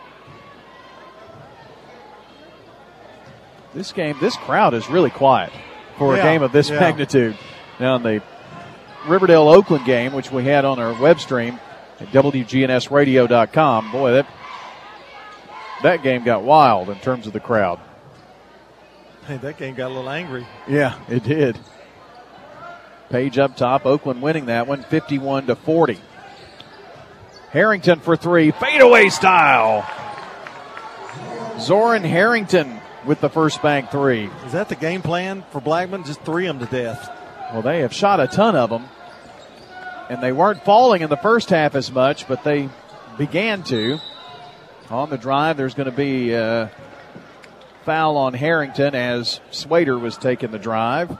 This game, this crowd is really quiet for yeah, a game of this yeah. magnitude. Now in the Riverdale-Oakland game, which we had on our web stream at W G N S radio dot com, boy, that that game got wild in terms of the crowd. Hey, that game got a little angry. Yeah, it did. Page up top, Oakland winning that one, fifty-one to forty. Harrington for three, fadeaway style. Zoran Harrington with the first bank three. Is that the game plan for Blackman? Just three them to death. Well, they have shot a ton of them, and they weren't falling in the first half as much, but they began to. On the drive, there's going to be a foul on Harrington as Swader was taking the drive.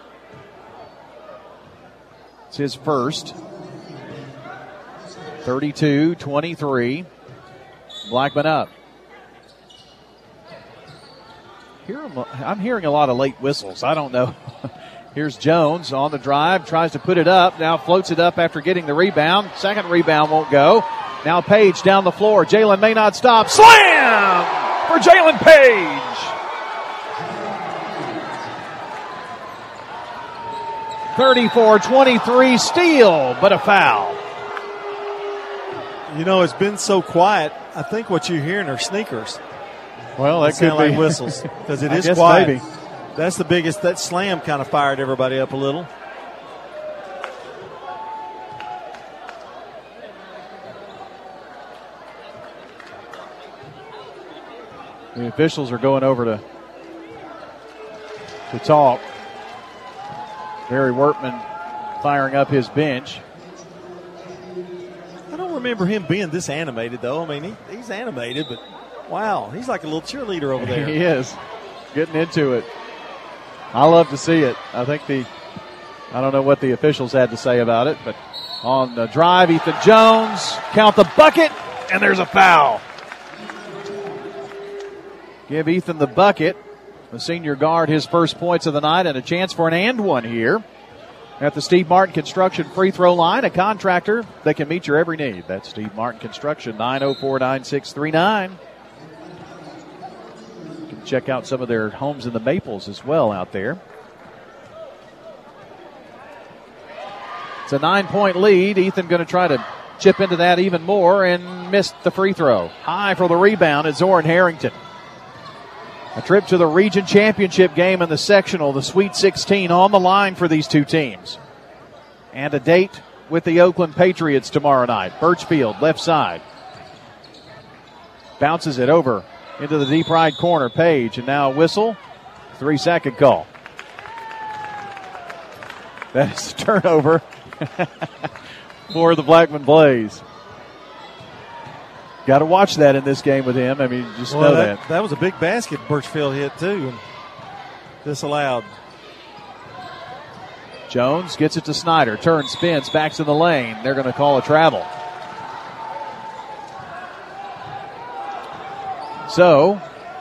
It's his first. thirty-two twenty-three. Blackman up. Here, I'm hearing a lot of late whistles. I don't know. Here's Jones on the drive, tries to put it up, now floats it up after getting the rebound. Second rebound won't go. Now Page down the floor. Jalen may not stop. Slam for Jalen Page. thirty-four twenty-three steal, but a foul. You know, it's been so quiet. I think what you're hearing are sneakers. Well, that They sound could be like whistles because it I is guess quiet. maybe. That's the biggest. That slam kind of fired everybody up a little. The officials are going over to to talk. Barry Wortman firing up his bench. I don't remember him being this animated, though. I mean, he, he's animated, but wow, he's like a little cheerleader over there. He is getting into it. I love to see it. I think the, I don't know what the officials had to say about it, but On the drive, Ethan Jones. Count the bucket, and there's a foul. Give Ethan the bucket, the senior guard, his first points of the night, and a chance for an and one here at the Steve Martin Construction free throw line, a contractor that can meet your every need. That's Steve Martin Construction, nine oh four, nine six three nine. You can check out some of their homes in the Maples as well out there. It's a nine-point lead. Ethan going to try to chip into that even more and missed the free throw. High for the rebound is Zoran Harrington. A trip to the region championship game in the sectional, the Sweet sixteen, on the line for these two teams. And a date with the Oakland Patriots tomorrow night. Birchfield, left side. Bounces it over into the deep right corner. Page, and now a whistle. Three-second call. That is a turnover for the Blackman Blaze. Got to watch that in this game with him. I mean, just well, know that, that. That was a big basket Birchfield hit, too, and disallowed. Jones gets it to Snyder. Turns, spins, backs in the lane. They're going to call a travel. So,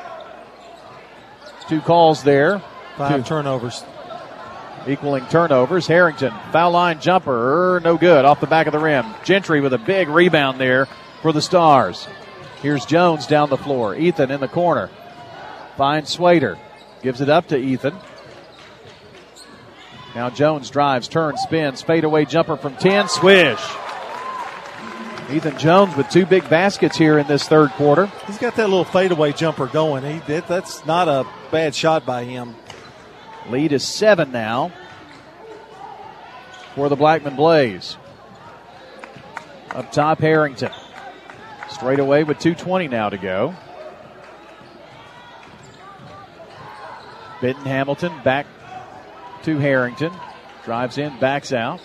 two calls there. Five two. turnovers. Equaling turnovers. Harrington, foul line jumper, no good, off the back of the rim. Gentry with a big rebound there for the Stars. Here's Jones down the floor. Ethan in the corner. Finds Swader. Gives it up to Ethan. Now Jones drives, turns, spins, fadeaway jumper from ten, swish. Ethan Jones with two big baskets here in this third quarter. He's got that little fadeaway jumper going. He did. That's not a bad shot by him. Lead is seven now for the Blackman Blaze. Up top, Harrington. Straight away with two twenty now to go. Benton Hamilton back to Harrington. Drives in, backs out.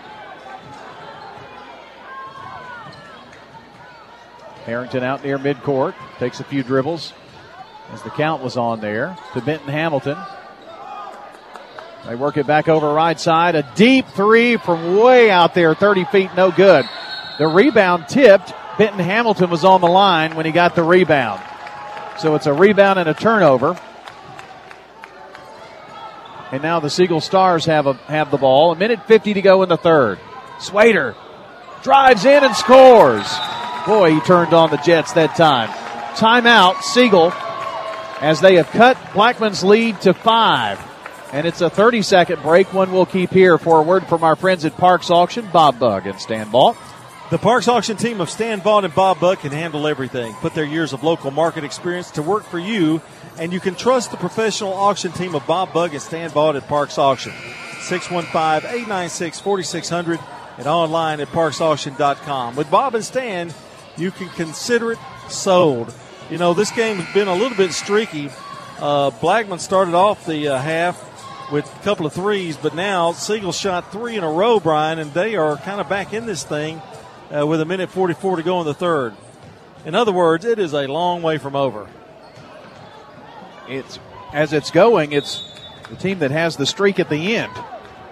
Harrington out near midcourt. Takes a few dribbles as the count was on there to Benton Hamilton. They work it back over right side. A deep three from way out there, thirty feet, no good. The rebound tipped. Benton Hamilton was on the line when he got the rebound. So it's a rebound and a turnover. And now the Siegel Stars have a, have the ball. A minute fifty to go in the third. Swader drives in and scores. Boy, he turned on the Jets that time. Timeout, Siegel, as they have cut Blackman's lead to five. And it's a thirty-second break, one we'll keep here for a word from our friends at Parks Auction, Bob Bugg and Stan Vaught. The Parks Auction team of Stan Vaught and Bob Bugg can handle everything. Put their years of local market experience to work for you, and you can trust the professional auction team of Bob Bugg and Stan Vaught at Parks Auction. six one five, eight nine six, four six zero zero and online at parks auction dot com. With Bob and Stan, you can consider it sold. You know, this game has been a little bit streaky. Uh, Blackman started off the uh, half with a couple of threes, but now Siegel shot three in a row, Brian, and they are kind of back in this thing uh, with a minute forty-four to go in the third. In other words, it is a long way from over. It's as it's going, it's the team that has the streak at the end.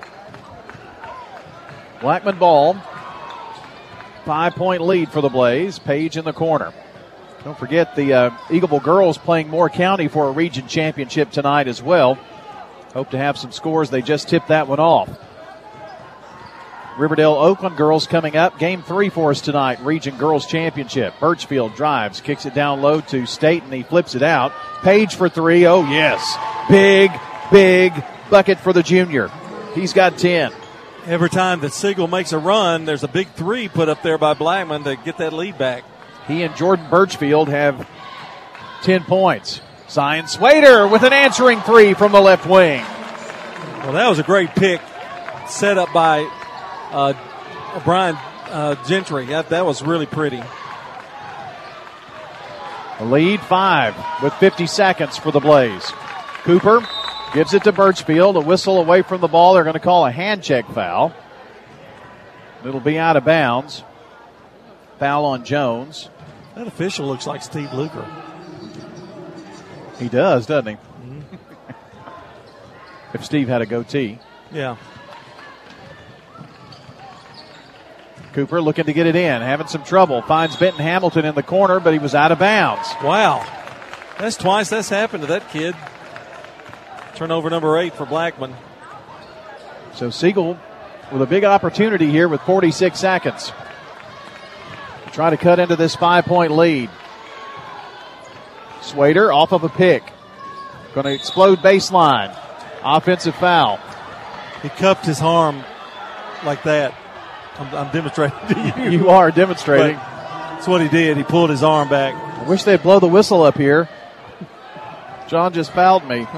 Blackman ball. Five-point lead for the Blaze. Page in the corner. Don't forget the uh, Eagleville girls playing Moore County for a region championship tonight as well. Hope to have some scores. They just tipped that one off. Riverdale Oakland girls coming up. Game three for us tonight. Region Girls Championship. Birchfield drives, kicks it down low to Staten. He flips it out. Page for three. Oh, yes. Big, big bucket for the junior. He's got ten. Every time that Siegel makes a run, there's a big three put up there by Blackman to get that lead back. He and Jordan Birchfield have ten points. Zion Swader with an answering three from the left wing. Well, that was a great pick set up by uh, Brian uh, Gentry. That, that was really pretty. The lead five with fifty seconds for the Blaze. Cooper gives it to Birchfield. A whistle away from the ball. They're going to call a hand check foul. It'll be out of bounds. Foul on Jones. That official looks like Steve Luker. He does, doesn't he? Mm-hmm. If Steve had a goatee. Yeah. Cooper looking to get it in, having some trouble. Finds Benton Hamilton in the corner, but he was out of bounds. Wow. That's twice that's happened to that kid. Turnover number eight for Blackman. So Siegel with a big opportunity here with forty-six seconds. Try to cut into this five-point lead. Swader off of a pick. Going to explode baseline. Offensive foul. He cupped his arm like that. I'm, I'm demonstrating to you. You are demonstrating. But that's what he did. He pulled his arm back. I wish they'd blow the whistle up here. John just fouled me.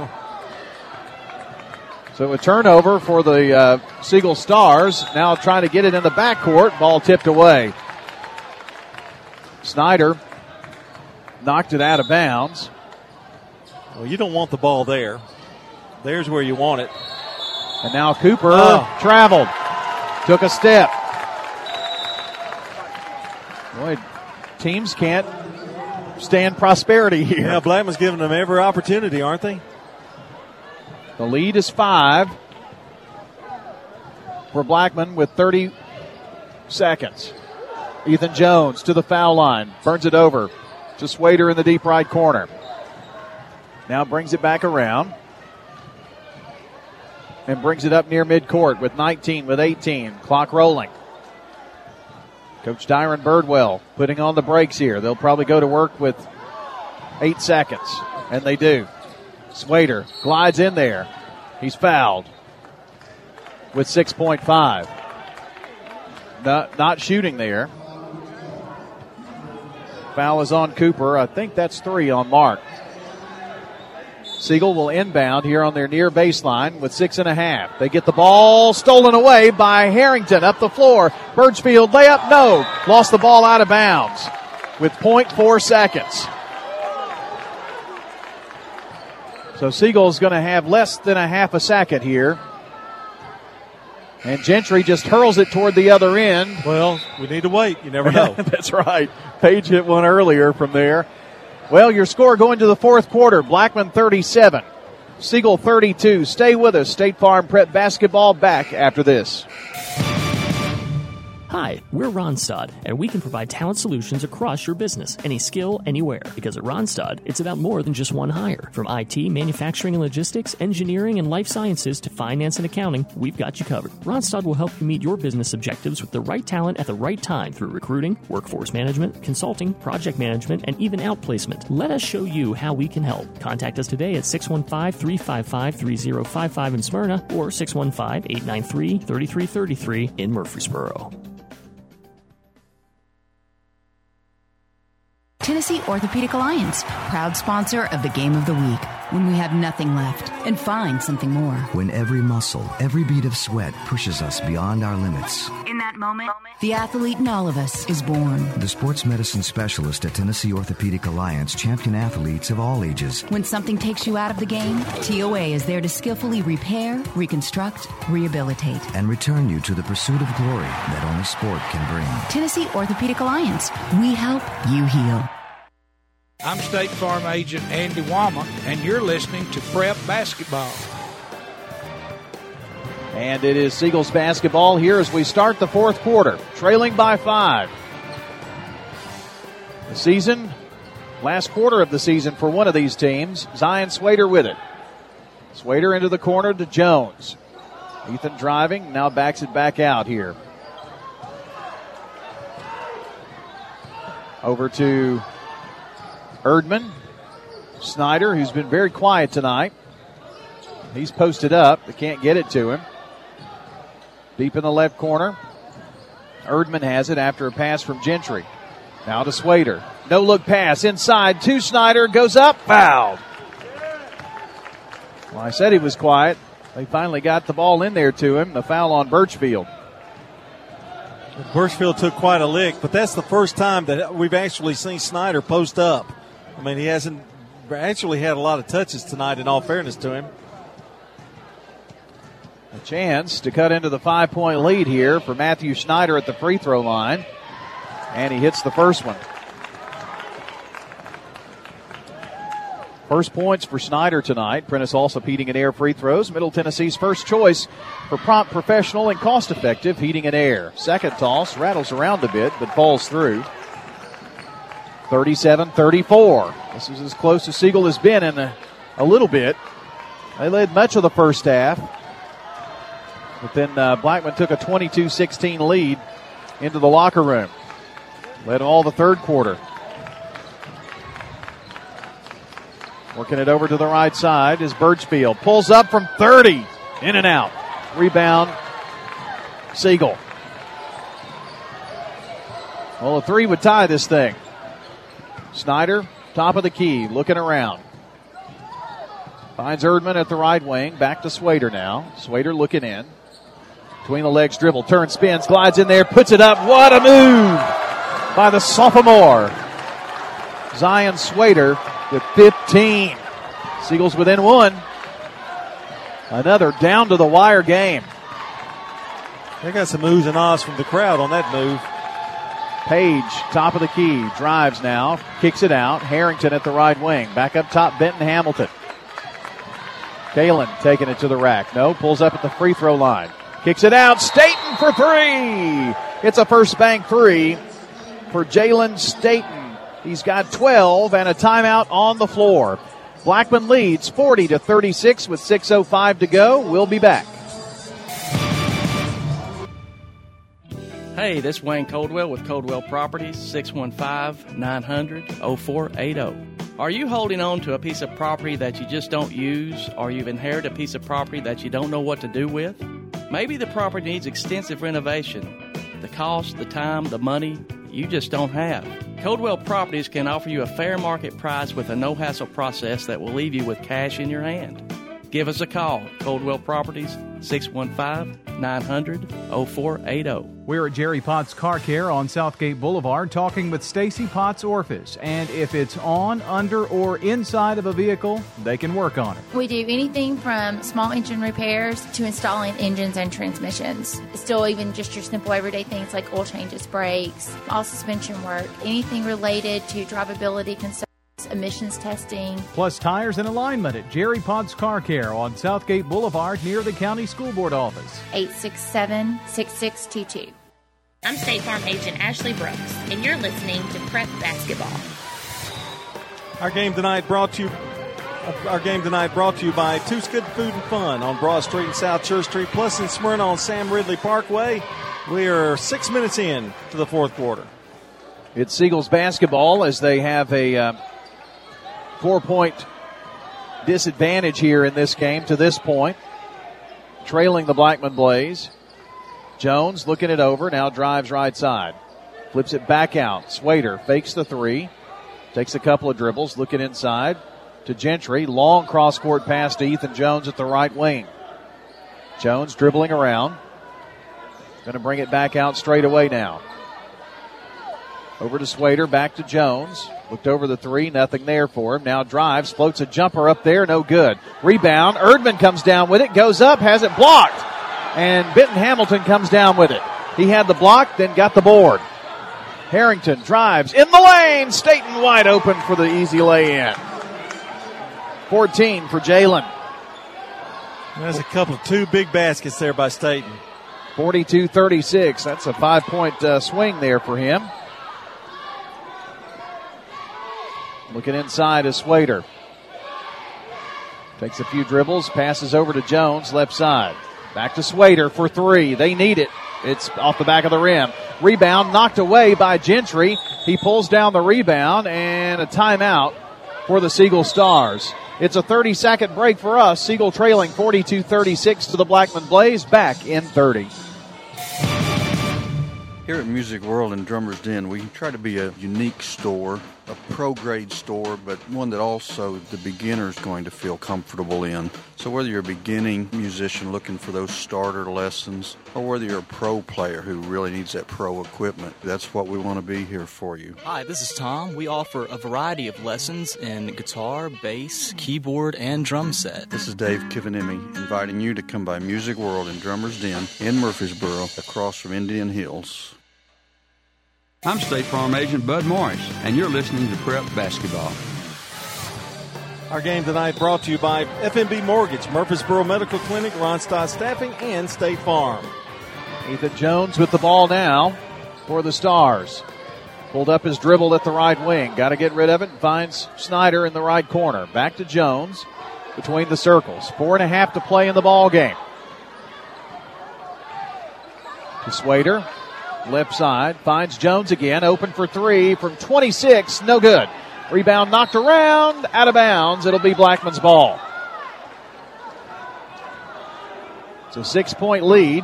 So a turnover for the uh, Siegel Stars. Now trying to get it in the backcourt. Ball tipped away. Snyder knocked it out of bounds. Well, you don't want the ball there. There's where you want it. And now Cooper oh. traveled. Took a step. Boy, teams can't stand prosperity here. Yeah, Blackman's giving them every opportunity, aren't they? The lead is five for Blackman with thirty seconds. Ethan Jones to the foul line. Burns it over to Swader in the deep right corner. Now brings it back around. And brings it up near midcourt with nineteen, with eighteen. Clock rolling. Coach Dyron Birdwell putting on the brakes here. They'll probably go to work with eight seconds. And they do. Swader glides in there. He's fouled with six point five. Not, not shooting there. Foul is on Cooper. I think that's three on Mark. Siegel will inbound here on their near baseline with six and a half. They get the ball stolen away by Harrington up the floor. Birchfield layup, no. Lost the ball out of bounds with point four seconds. So Siegel's going to have less than a half a second here. And Gentry just hurls it toward the other end. Well, we need to wait. You never know. That's right. Page hit one earlier from there. Well, your score going to the fourth quarter. Blackman thirty-seven, Siegel thirty-two. Stay with us. State Farm Prep Basketball back after this. Hi, we're Ronstad, and we can provide talent solutions across your business, any skill, anywhere. Because at Ronstad, it's about more than just one hire. From I T, manufacturing and logistics, engineering and life sciences to finance and accounting, we've got you covered. Ronstad will help you meet your business objectives with the right talent at the right time through recruiting, workforce management, consulting, project management, and even outplacement. Let us show you how we can help. Contact us today at six one five, three five five, three zero five five in Smyrna or six one five, eight nine three, three three three three in Murfreesboro. Tennessee Orthopedic Alliance, proud sponsor of the Game of the Week. When we have nothing left and find something more. When every muscle, every bead of sweat pushes us beyond our limits. In that moment, the athlete in all of us is born. The sports medicine specialist at Tennessee Orthopedic Alliance champion athletes of all ages. When something takes you out of the game, T O A is there to skillfully repair, reconstruct, rehabilitate. And return you to the pursuit of glory that only sport can bring. Tennessee Orthopedic Alliance. We help, you heal. I'm State Farm Agent Andy Wama, and you're listening to Prep Basketball. And it is Seagulls basketball here as we start the fourth quarter, trailing by five. The season, last quarter of the season for one of these teams, Zion Swader with it. Swader into the corner to Jones. Ethan driving, now backs it back out here. Over to Erdman. Snyder, who's been very quiet tonight. He's posted up. They can't get it to him. Deep in the left corner. Erdman has it after a pass from Gentry. Now to Swader. No look pass inside to Snyder. Goes up. Fouled. Well, I said he was quiet. They finally got the ball in there to him. The foul on Birchfield. Birchfield took quite a lick, but that's the first time that we've actually seen Snyder post up. I mean, he hasn't actually had a lot of touches tonight, in all fairness to him. A chance to cut into the five-point lead here for Matthew Snyder at the free throw line. And he hits the first one. First points for Snyder tonight. Prentice also Heating and Air free throws. Middle Tennessee's first choice for prompt, professional, and cost-effective heating and air. Second toss rattles around a bit, but falls through. thirty-seven thirty-four. This is as close as Siegel has been in a, a little bit. They led much of the first half. But then uh, Blackman took a twenty-two sixteen lead into the locker room. Led all the third quarter. Working it over to the right side is Birchfield. Pulls up from thirty. In and out. Rebound, Siegel. Well, a three would tie this thing. Snyder, top of the key, looking around. Finds Erdman at the right wing. Back to Swader now. Swader looking in. Between the legs, dribble, turns, spins, glides in there, puts it up. What a move by the sophomore. Zion Swader with fifteen. Seagulls within one. Another down to the wire game. They got some oohs and ahs from the crowd on that move. Page, top of the key, drives now, kicks it out. Harrington at the right wing. Back up top, Benton Hamilton. Kalen taking it to the rack. No, pulls up at the free throw line. Kicks it out. Staten for three. It's a first bank three for Jalen Staten. He's got twelve and a timeout on the floor. Blackman leads forty to thirty-six with six oh five to go. We'll be back. Hey, this is Wayne Coldwell with Coldwell Properties, six one five, nine hundred, oh four eighty. Are you holding on to a piece of property that you just don't use, or you've inherited a piece of property that you don't know what to do with? Maybe the property needs extensive renovation. The cost, the time, the money, you just don't have. Coldwell Properties can offer you a fair market price with a no-hassle process that will leave you with cash in your hand. Give us a call. Coldwell Properties, six one five, nine hundred, oh four eighty. We're at Jerry Potts Car Care on Southgate Boulevard talking with Stacy Potts Orphis. And if it's on, under, or inside of a vehicle, they can work on it. We do anything from small engine repairs to installing engines and transmissions. Still even just your simple everyday things like oil changes, brakes, all suspension work, anything related to drivability concerns. Emissions testing. Plus tires and alignment at Jerry Potts Car Care on Southgate Boulevard near the County School Board office. eight six seven, six six two two. I'm State Farm Agent Ashley Brooks, and you're listening to Prep Basketball. Our game tonight brought to you Our game tonight brought to you by Toots Good Food and Fun on Broad Street and South Church Street, plus in Smyrna on Sam Ridley Parkway. We are six minutes in to the fourth quarter. It's Seagulls basketball as they have a uh, four-point disadvantage here in this game to this point, trailing the Blackman Blaze. Jones looking it over, now drives right side. Flips it back out. Swader fakes the three. Takes a couple of dribbles, looking inside to Gentry. Long cross-court pass to Ethan Jones at the right wing. Jones dribbling around. Going to bring it back out straight away now. Over to Swader, back to Jones. Looked over the three, nothing there for him. Now drives, floats a jumper up there, no good. Rebound, Erdman comes down with it, goes up, has it blocked. And Benton Hamilton comes down with it. He had the block, then got the board. Harrington drives in the lane. Staten wide open for the easy lay-in. fourteen for Jalen. There's a couple of two big baskets there by Staten. forty-two thirty-six. That's a five-point uh, swing there for him. Looking inside is Swader. Takes a few dribbles, passes over to Jones, left side. Back to Swader for three. They need it. It's off the back of the rim. Rebound knocked away by Gentry. He pulls down the rebound and a timeout for the Siegel Stars. It's a thirty-second break for us. Siegel trailing forty-two thirty-six to the Blackman Blaze, back in thirty. Here at Music World and Drummers Den, we try to be a unique store, a pro-grade store, but one that also the beginner is going to feel comfortable in. So whether you're a beginning musician looking for those starter lessons, or whether you're a pro player who really needs that pro equipment, that's what we want to be here for you. Hi, this is Tom. We offer a variety of lessons in guitar, bass, keyboard, and drum set. This is Dave Kivanimi, inviting you to come by Music World and Drummers Den in Murfreesboro, across from Indian Hills. I'm State Farm Agent Bud Morris, and you're listening to Prep Basketball. Our game tonight brought to you by F M B Mortgage, Murfreesboro Medical Clinic, Ronstadt Staffing, and State Farm. Ethan Jones with the ball now for the Stars. Pulled up his dribble at the right wing. Got to get rid of it and finds Snyder in the right corner. Back to Jones between the circles. Four and a half to play in the ball game. To Swader, left side, finds Jones again. Open for three from twenty-six. No good. Rebound knocked around, out of bounds. It'll be Blackman's ball. It's a six-point lead.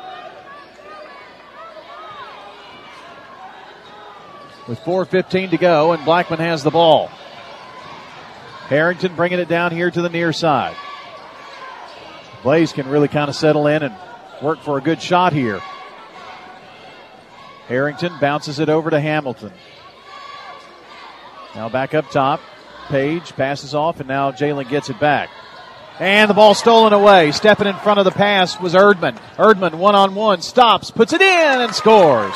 With four fifteen to go, and Blackman has the ball. Harrington bringing it down here to the near side. Blaze can really kind of settle in and work for a good shot here. Harrington bounces it over to Hamilton. Now back up top. Page passes off, and now Jalen gets it back. And the ball stolen away. Stepping in front of the pass was Erdman. Erdman one-on-one, stops, puts it in, and scores.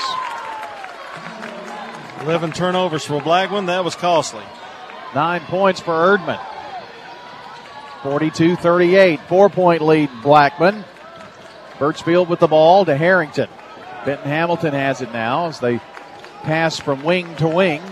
eleven turnovers for Blackman. That was costly. Nine points for Erdman. forty-two thirty-eight. Four-point lead, Blackman. Birchfield with the ball to Harrington. Benton Hamilton has it now as they pass from wing to wing.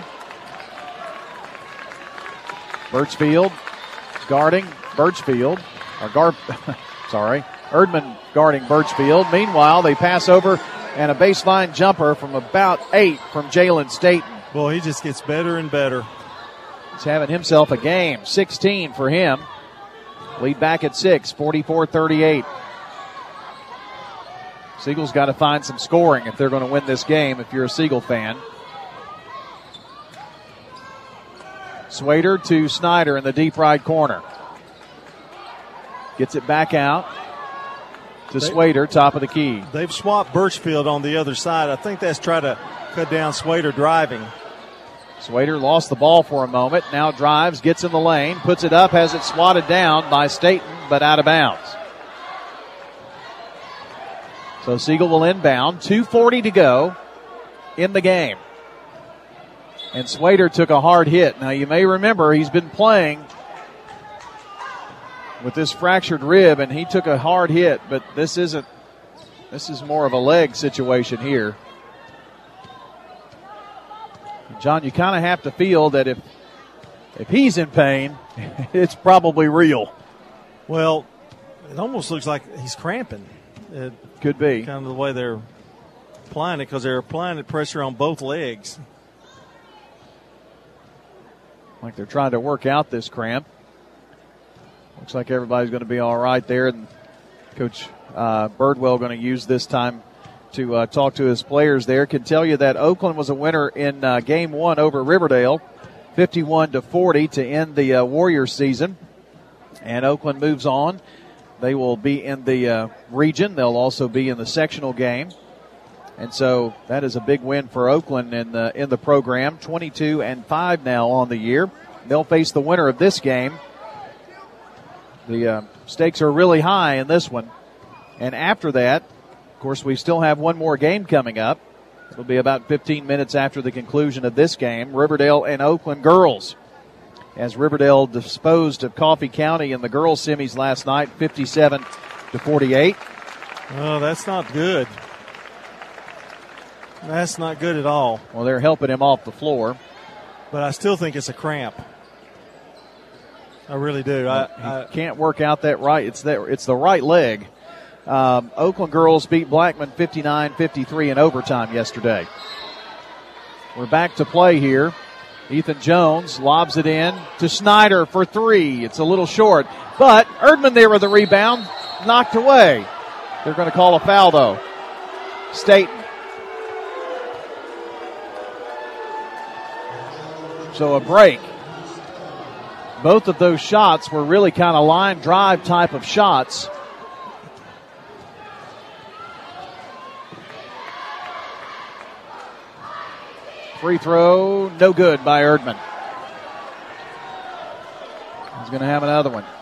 Birchfield guarding Birchfield. Or guard, sorry, Erdman guarding Birchfield. Meanwhile, they pass over and a baseline jumper from about eight from Jalen Staten. Boy, he just gets better and better. He's having himself a game. sixteen for him. Lead back at six, forty-four thirty-eight. Seagulls got to find some scoring if they're going to win this game, if you're a Seagull fan. Swader to Snyder in the deep right corner. Gets it back out to they, Swader, top of the key. They've swapped Birchfield on the other side. I think that's trying to cut down Swader driving. Swader lost the ball for a moment. Now drives, gets in the lane, puts it up, has it swatted down by Staten, but out of bounds. So Siegel will inbound. two forty to go in the game. And Swader took a hard hit. Now you may remember he's been playing with this fractured rib, and he took a hard hit, but this isn't, this is more of a leg situation here. John, you kind of have to feel that if if he's in pain, it's probably real. Well, it almost looks like he's cramping. It could be. Kind of the way they're applying it, because they're applying the pressure on both legs. Like they're trying to work out this cramp. Looks like everybody's going to be all right there. And Coach uh, Birdwell going to use this time to uh, talk to his players there. Can tell you that Oakland was a winner in uh, game one over Riverdale, fifty-one to forty to end the uh, Warriors season. And Oakland moves on. They will be in the uh, region. They'll also be in the sectional game. And so that is a big win for Oakland in the, in the program. twenty-two and five now on the year. They'll face the winner of this game. The uh, stakes are really high in this one. And after that, of course, we still have one more game coming up. It'll be about fifteen minutes after the conclusion of this game. Riverdale and Oakland girls. As Riverdale disposed of Coffee County in the girls' semis last night, fifty-seven to forty-eight. Oh, that's not good. That's not good at all. Well, they're helping him off the floor. But I still think it's a cramp. I really do. Well, I, I can't work out that right. It's that. It's the right leg. Um, Oakland girls beat Blackman fifty-nine fifty-three in overtime yesterday. We're back to play here. Ethan Jones lobs it in to Snyder for three. It's a little short, but Erdman there with the rebound, knocked away. They're going to call a foul, though. Staten. So a break. Both of those shots were really kind of line drive type of shots. Free throw, no good by Erdman. He's going to have another one.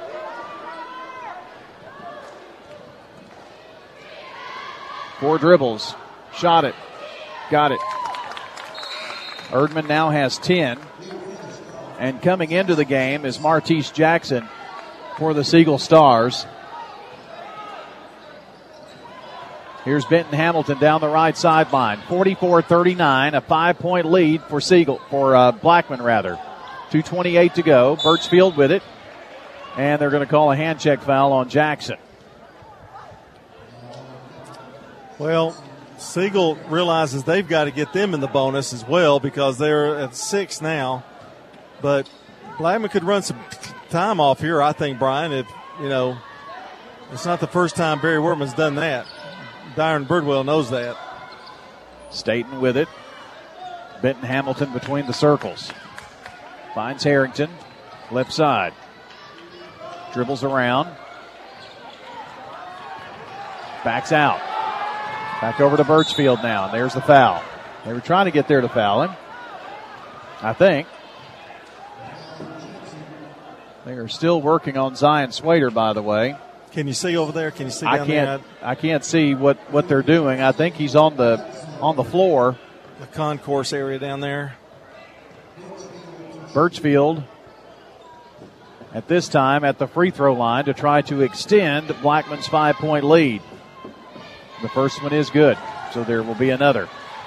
Four dribbles, shot it, got it. Erdman now has ten. And coming into the game is Martise Jackson for the Siegel Stars. Here's Benton Hamilton down the right sideline. forty-four thirty-nine, a five-point lead for Siegel, for uh, Blackman, rather. two twenty-eight to go. Birchfield with it. And they're going to call a hand check foul on Jackson. Well, Siegel realizes they've got to get them in the bonus as well because they're at six now. But Blackman could run some time off here, I think, Brian. If, you know, it's not the first time Barry Wortman's done that. Dyron Birdwell knows that. Staten with it. Benton Hamilton between the circles. Finds Harrington. Left side. Dribbles around. Backs out. Back over to Birchfield now. And there's the foul. They were trying to get there to foul him, I think. They are still working on Zion Swader, by the way. Can you see over there? Can you see down I can't. there? I can't see what, what they're doing. I think he's on the on the floor. The concourse area down there. Birchfield at this time at the free throw line to try to extend Blackman's five-point lead. The first one is good, so there will be another.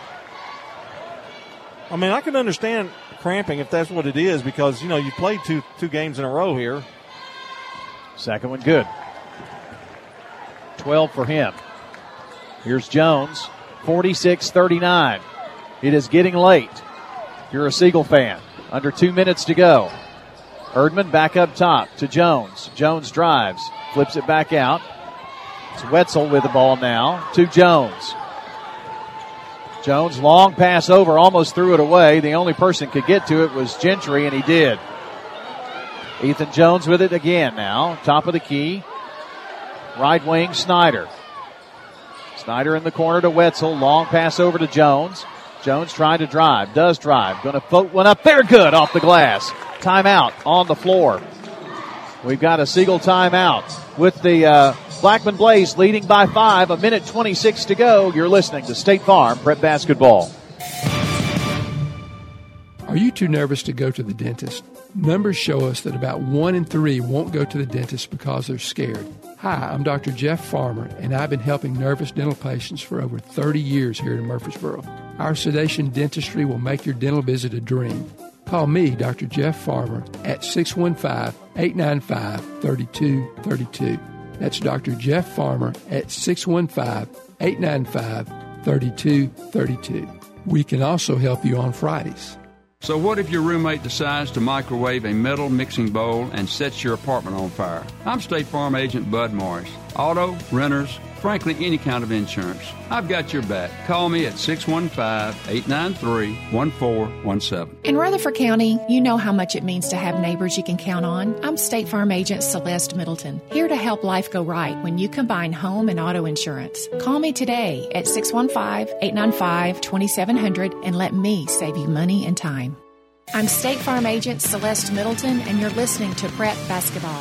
I mean, I can understand cramping if that's what it is because, you know, you played two two games in a row here. Second one good. twelve for him. Here's Jones, forty-six thirty-nine. It is getting late. If you're a Siegel fan, under two minutes to go. Erdman back up top to Jones. Jones drives, flips it back out. It's Wetzel with the ball now to Jones. Jones, long pass over, almost threw it away. The only person could get to it was Gentry, and he did. Ethan Jones with it again now. Top of the key. Right wing, Snyder. Snyder in the corner to Wetzel. Long pass over to Jones. Jones trying to drive. Does drive. Going to float one up there. Good off the glass. Timeout on the floor. We've got a Siegel timeout with the uh, Blackman Blaze leading by five. A minute twenty-six to go. You're listening to State Farm Prep Basketball. Are you too nervous to go to the dentist? Numbers show us that about one in three won't go to the dentist because they're scared. Hi, I'm Doctor Jeff Farmer, and I've been helping nervous dental patients for over thirty years here in Murfreesboro. Our sedation dentistry will make your dental visit a dream. Call me, Doctor Jeff Farmer, at six one five, eight nine five, three two three two. That's Doctor Jeff Farmer at six one five, eight nine five, three two three two. We can also help you on Fridays. So what if your roommate decides to microwave a metal mixing bowl and sets your apartment on fire? I'm State Farm Agent Bud Morris. Auto, renters, frankly, any kind of insurance. I've got your back. Call me at six one five, eight nine three, one four one seven. In Rutherford County, you know how much it means to have neighbors you can count on. I'm State Farm Agent Celeste Middleton, here to help life go right when you combine home and auto insurance. Call me today at six one five, eight nine five, two seven zero zero and let me save you money and time. I'm State Farm Agent Celeste Middleton, and you're listening to Prep Basketball.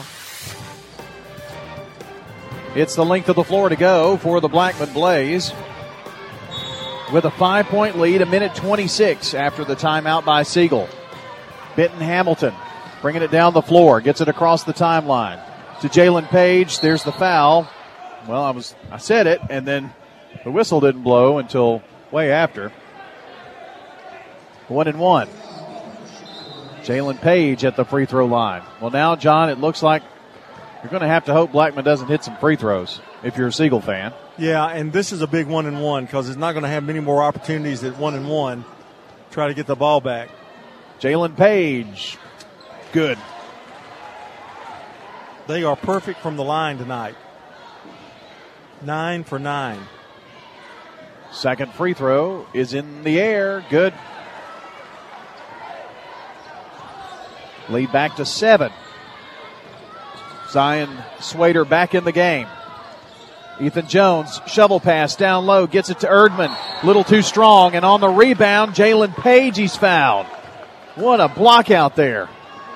It's the length of the floor to go for the Blackman Blaze. With a five-point lead, a minute twenty-six after the timeout by Siegel. Benton Hamilton bringing it down the floor, gets it across the timeline to Jalen Page. There's the foul. Well, I was I said it, and then the whistle didn't blow until way after. One and one. Jalen Page at the free throw line. Well, now, John, it looks like you're going to have to hope Blackman doesn't hit some free throws if you're a Siegel fan. Yeah, and this is a big one and one because it's not going to have many more opportunities at one and one. Try to get the ball back. Jalen Page, good. They are perfect from the line tonight. Nine for nine. Second free throw is in the air. Good. Lead back to seven. Zion Swader back in the game. Ethan Jones, shovel pass down low, gets it to Erdman. Little too strong, and on the rebound, Jalen Page, he's fouled. What a block out there.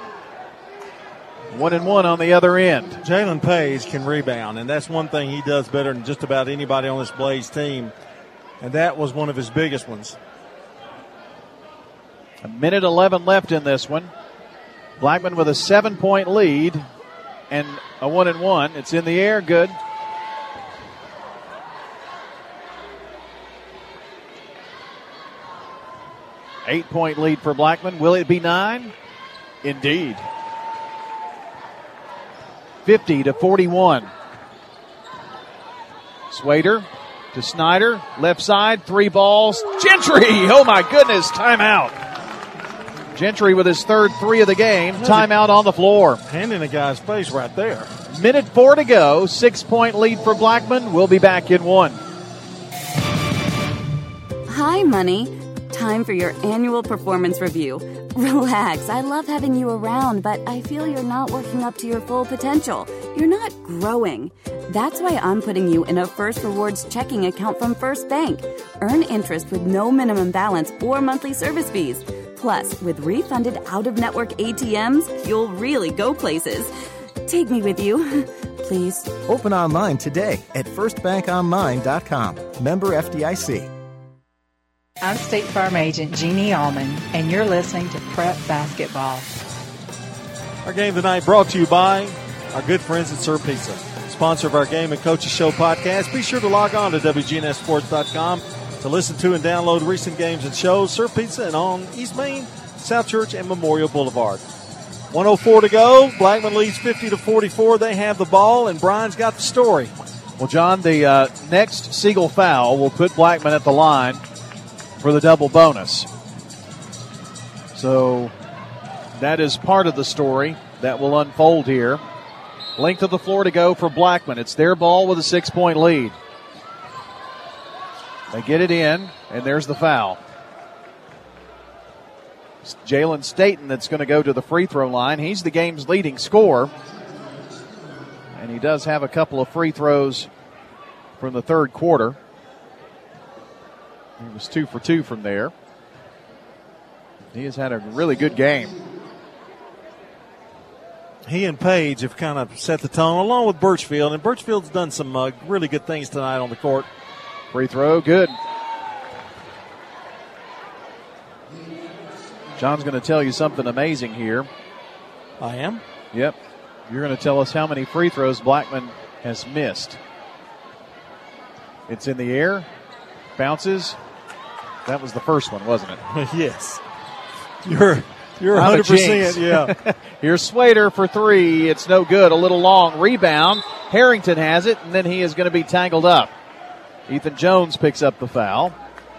One and one on the other end. Jalen Page can rebound, and that's one thing he does better than just about anybody on this Blaze team. And that was one of his biggest ones. A minute eleven left in this one. Blackman with a seven-point lead and a one and one. It's in the air, good. Eight-point lead for Blackman. Will it be nine? Indeed. fifty to forty-one. Swader to Snyder. Left side, three balls. Gentry! Oh, my goodness, timeout. Gentry with his third three of the game. Timeout on the floor. Hand in a guy's face right there. Minute four to go. Six-point lead for Blackman. We'll be back in one. Hi, Money. Time for your annual performance review. Relax, I love having you around, but I feel you're not working up to your full potential. You're not growing. That's why I'm putting you in a First Rewards checking account from First Bank. Earn interest with no minimum balance or monthly service fees. Plus, with refunded out-of-network A T Ms, you'll really go places. Take me with you, please. Open online today at first bank online dot com. Member F D I C. I'm State Farm Agent Jeannie Allman, and you're listening to Prep Basketball. Our game tonight brought to you by our good friends at Sir Pizza, sponsor of our Game and Coaches Show podcast. Be sure to log on to W G N S sports dot com to listen to and download recent games and shows. Sir Pizza and on East Main, South Church, and Memorial Boulevard. one oh four to go. Blackman leads fifty to forty-four. They have the ball, and Brian's got the story. Well, John, the uh, next Siegel foul will put Blackman at the line for the double bonus. So that is part of the story that will unfold here. Length of the floor to go for Blackman. It's their ball with a six-point lead. They get it in, and there's the foul. It's Jalen Staten that's going to go to the free throw line. He's the game's leading scorer, and he does have a couple of free throws from the third quarter. He was two for two from there. He has had a really good game. He and Page have kind of set the tone, along with Birchfield. And Birchfield's done some uh, really good things tonight on the court. Free throw, good. John's going to tell you something amazing here. I am? Yep. You're going to tell us how many free throws Blackman has missed. It's in the air. Bounces. That was the first one, wasn't it? Yes. You're you're one hundred percent, yeah. Here's Swader for three. It's no good. A little long rebound. Harrington has it, and then he is going to be tangled up. Ethan Jones picks up the foul.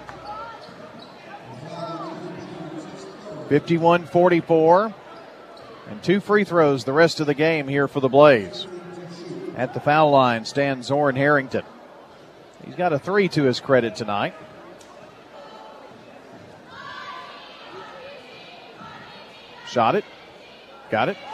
fifty-one forty-four. And two free throws the rest of the game here for the Blaze. At the foul line stands Zoran Harrington. He's got a three to his credit tonight. Shot it. Got it.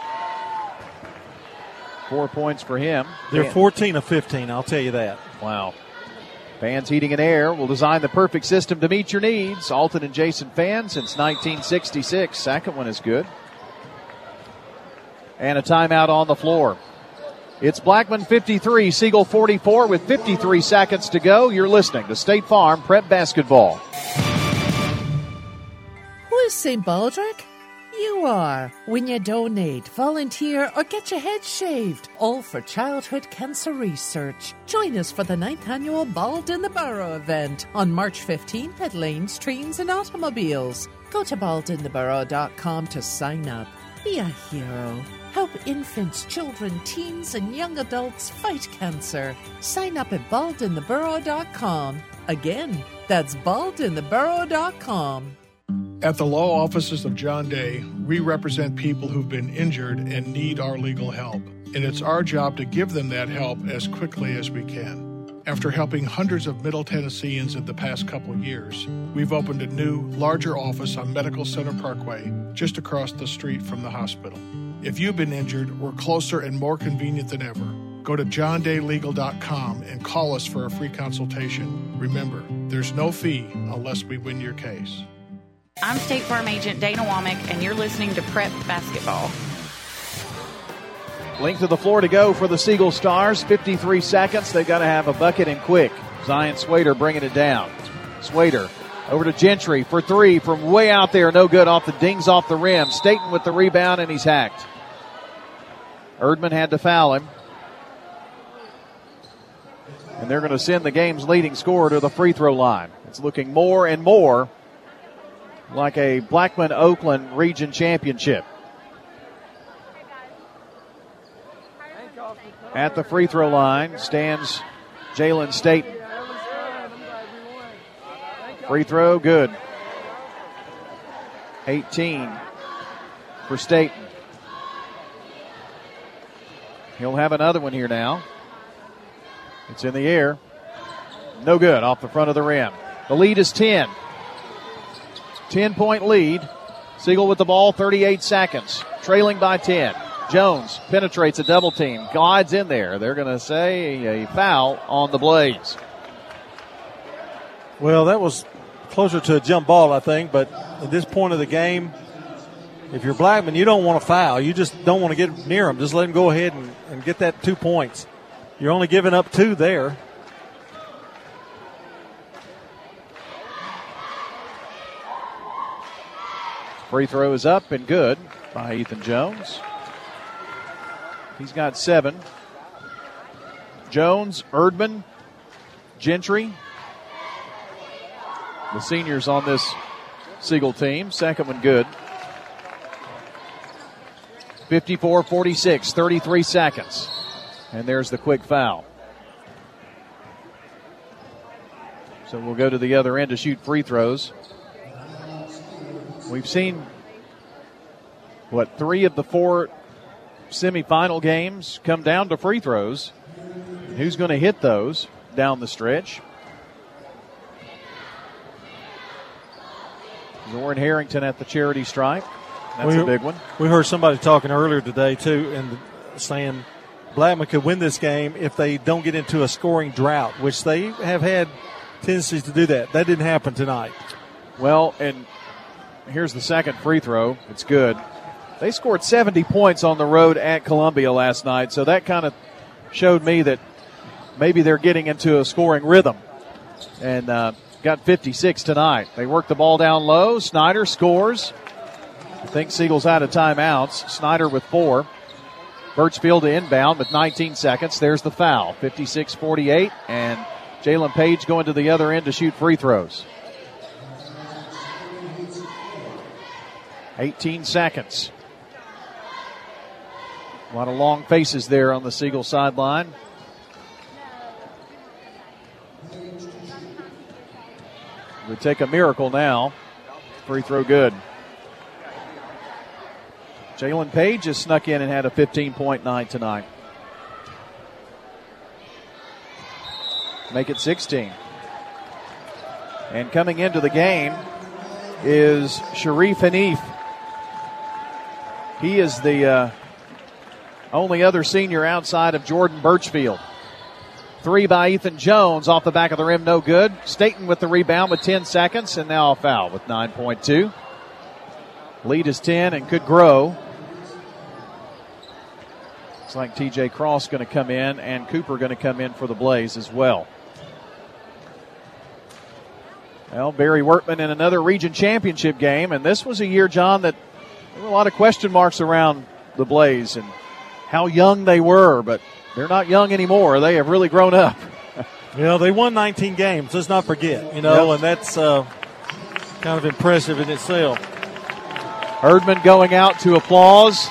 Four points for him. They're fourteen of fifteen, I'll tell you that. Wow. Fans Heating and Air will design the perfect system to meet your needs. Alton and Jason Fan since nineteen sixty-six. Second one is good. And a timeout on the floor. It's Blackman fifty-three, Siegel forty-four with fifty-three seconds to go. You're listening to State Farm Prep Basketball. Who is Saint Baldrick? You are. When you donate, volunteer, or get your head shaved, all for childhood cancer research. Join us for the ninth annual Bald in the Burrow event on March fifteenth at Lanes, Trains, and Automobiles. Go to bald in the burrow dot com to sign up. Be a hero. Help infants, children, teens, and young adults fight cancer. Sign up at bald in the burrow dot com. Again, that's bald in the burrow dot com. At the law offices of John Day, we represent people who've been injured and need our legal help. And it's our job to give them that help as quickly as we can. After helping hundreds of Middle Tennesseans in the past couple years, we've opened a new, larger office on Medical Center Parkway, just across the street from the hospital. If you've been injured, we're closer and more convenient than ever. Go to john day legal dot com and call us for a free consultation. Remember, there's no fee unless we win your case. I'm State Farm Agent Dana Womack, and you're listening to Prep Basketball. Length of the floor to go for the Siegel Stars. fifty-three seconds. They've got to have a bucket and quick. Zion Swader bringing it down. Swader Over to Gentry for three from way out there. No good. Off the dings off the rim. Staten with the rebound, and he's hacked. Erdman had to foul him. And they're going to send the game's leading scorer to the free throw line. It's looking more and more like a Blackman-Oakland region championship. At the free throw line stands Jalen Staten. Free throw, good. eighteen for Staten. He'll have another one here now. It's in the air. No good, off the front of the rim. The lead is ten. ten-point lead. Siegel with the ball, thirty-eight seconds. Trailing by ten. Jones penetrates a double team, glides in there. They're going to say a foul on the Blaze. Well, that was closer to a jump ball, I think, but at this point of the game, if you're Blackman, you don't want to foul. You just don't want to get near them. Just let them go ahead and, and get that two points. You're only giving up two there. Free throw is up and good by Ethan Jones. He's got seven. Jones, Erdman, Gentry, the seniors on this Siegel team. Second one good. fifty-four forty-six, thirty-three seconds. And there's the quick foul. So we'll go to the other end to shoot free throws. We've seen, what, three of the four semifinal games come down to free throws. Who's going to hit those down the stretch? Zoran Harrington at the charity stripe. That's we, a big one. We heard somebody talking earlier today, too, and saying Blackman could win this game if they don't get into a scoring drought, which they have had tendencies to do that. That didn't happen tonight. Well, and here's the second free throw. It's good. They scored seventy points on the road at Columbia last night, so that kind of showed me that maybe they're getting into a scoring rhythm. And uh, got fifty-six tonight. They work the ball down low. Snyder scores. I think Siegel's out of timeouts. Snyder with four. Birchfield to inbound with nineteen seconds. There's the foul. fifty-six forty-eight. And Jalen Page going to the other end to shoot free throws. eighteen seconds. A lot of long faces there on the Siegel sideline. It would take a miracle now. Free throw good. Jalen Page has snuck in and had a fifteen-point night tonight. Make it sixteen. And coming into the game is Sharif Hanif. He is the uh, only other senior outside of Jordan Birchfield. Three by Ethan Jones off the back of the rim, no good. Staten with the rebound with ten seconds, and now a foul with nine point two. Lead is ten and could grow. Looks like T J Cross going to come in, and Cooper going to come in for the Blaze as well. Well, Barry Wortman in another region championship game, and this was a year, John, that there were a lot of question marks around the Blaze and how young they were, but they're not young anymore. They have really grown up. You know, they won nineteen games. Let's not forget, you know, Yep. and that's uh, kind of impressive in itself. Erdman going out to applause.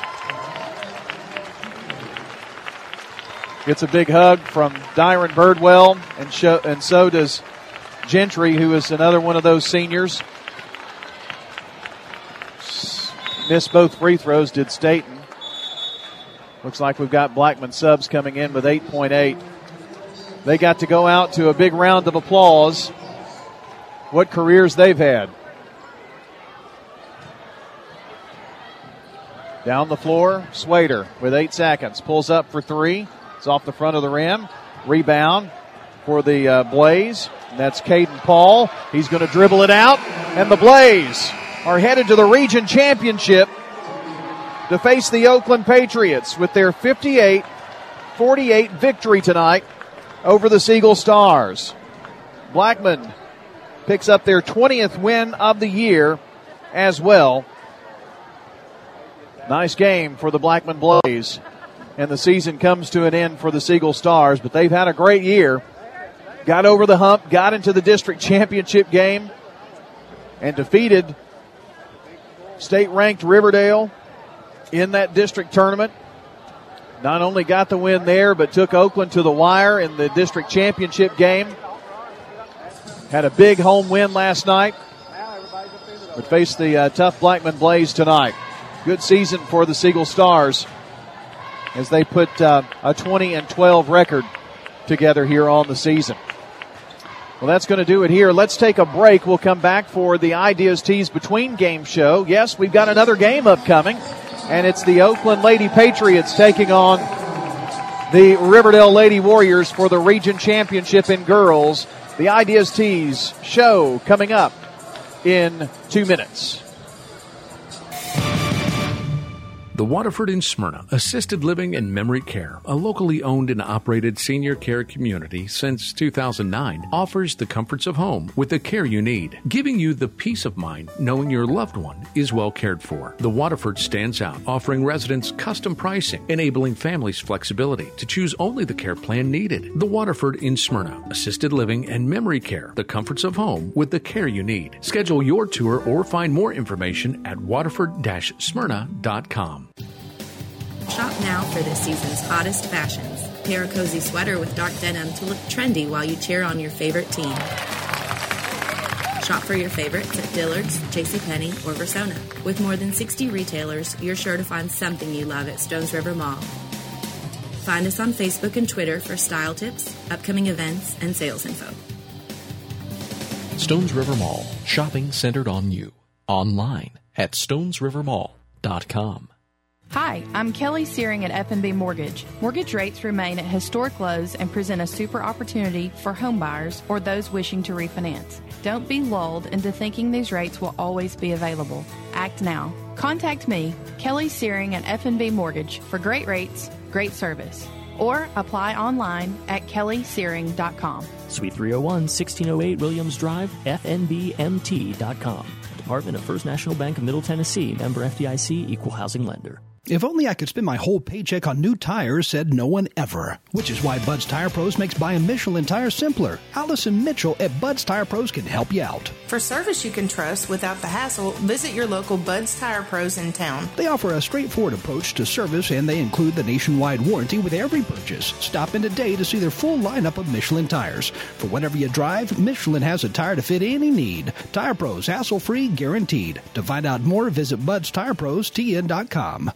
Gets a big hug from Dyron Birdwell, and, show, and so does Gentry, who is another one of those seniors. Missed both free throws, did Staten. Looks like we've got Blackman subs coming in with eight point eight. They got to go out to a big round of applause. What careers they've had. Down the floor, Swader with eight seconds. Pulls up for three. It's off the front of the rim. Rebound for the uh, Blaze. And that's Caden Paul. He's going to dribble it out. And the Blaze are headed to the region championship to face the Oakland Patriots with their fifty-eight forty-eight victory tonight over the Siegel Stars. Blackman picks up their twentieth win of the year as well. Nice game for the Blackman Blaze. And the season comes to an end for the Siegel Stars, but they've had a great year. Got over the hump, got into the district championship game, and defeated state-ranked Riverdale in that district tournament. Not only got the win there, but took Oakland to the wire in the district championship game. Had a big home win last night, but faced the uh, tough Blackman Blaze tonight. Good season for the Siegel Stars as they put uh, a twenty and twelve record together here on the season. Well, that's going to do it here. Let's take a break. We'll come back for the Ideas Tees Between Game show. Yes, we've got another game upcoming, and it's the Oakland Lady Patriots taking on the Riverdale Lady Warriors for the region championship in girls. The Ideas Tees show coming up in two minutes. The Waterford in Smyrna, assisted living and memory care, a locally owned and operated senior care community since two thousand nine, offers the comforts of home with the care you need, giving you the peace of mind knowing your loved one is well cared for. The Waterford stands out, offering residents custom pricing, enabling families flexibility to choose only the care plan needed. The Waterford in Smyrna, assisted living and memory care, the comforts of home with the care you need. Schedule your tour or find more information at waterford dash smyrna dot com. Shop now for this season's hottest fashions. Pair a cozy sweater with dark denim to look trendy while you cheer on your favorite team. Shop for your favorites at Dillard's, JCPenney, or Versona. With more than sixty retailers, you're sure to find something you love at Stones River Mall. Find us on Facebook and Twitter for style tips, upcoming events, and sales info. Stones River Mall, shopping centered on you. Online at stones river mall dot com. Hi, I'm Kelly Searing at F and B Mortgage. Mortgage rates remain at historic lows and present a super opportunity for home buyers or those wishing to refinance. Don't be lulled into thinking these rates will always be available. Act now. Contact me, Kelly Searing at F and B Mortgage, for great rates, great service. Or apply online at kelly searing dot com. Suite three oh one, sixteen oh eight Williams Drive, F N B M T dot com. Department of First National Bank of Middle Tennessee, member F D I C, equal housing lender. If only I could spend my whole paycheck on new tires, said no one ever. Which is why Bud's Tire Pros makes buying Michelin tires simpler. Allison Mitchell at Bud's Tire Pros can help you out. For service you can trust without the hassle, visit your local Bud's Tire Pros in town. They offer a straightforward approach to service, and they include the nationwide warranty with every purchase. Stop in today to see their full lineup of Michelin tires. For whatever you drive, Michelin has a tire to fit any need. Tire Pros, hassle-free, guaranteed. To find out more, visit buds tire pros t n dot com.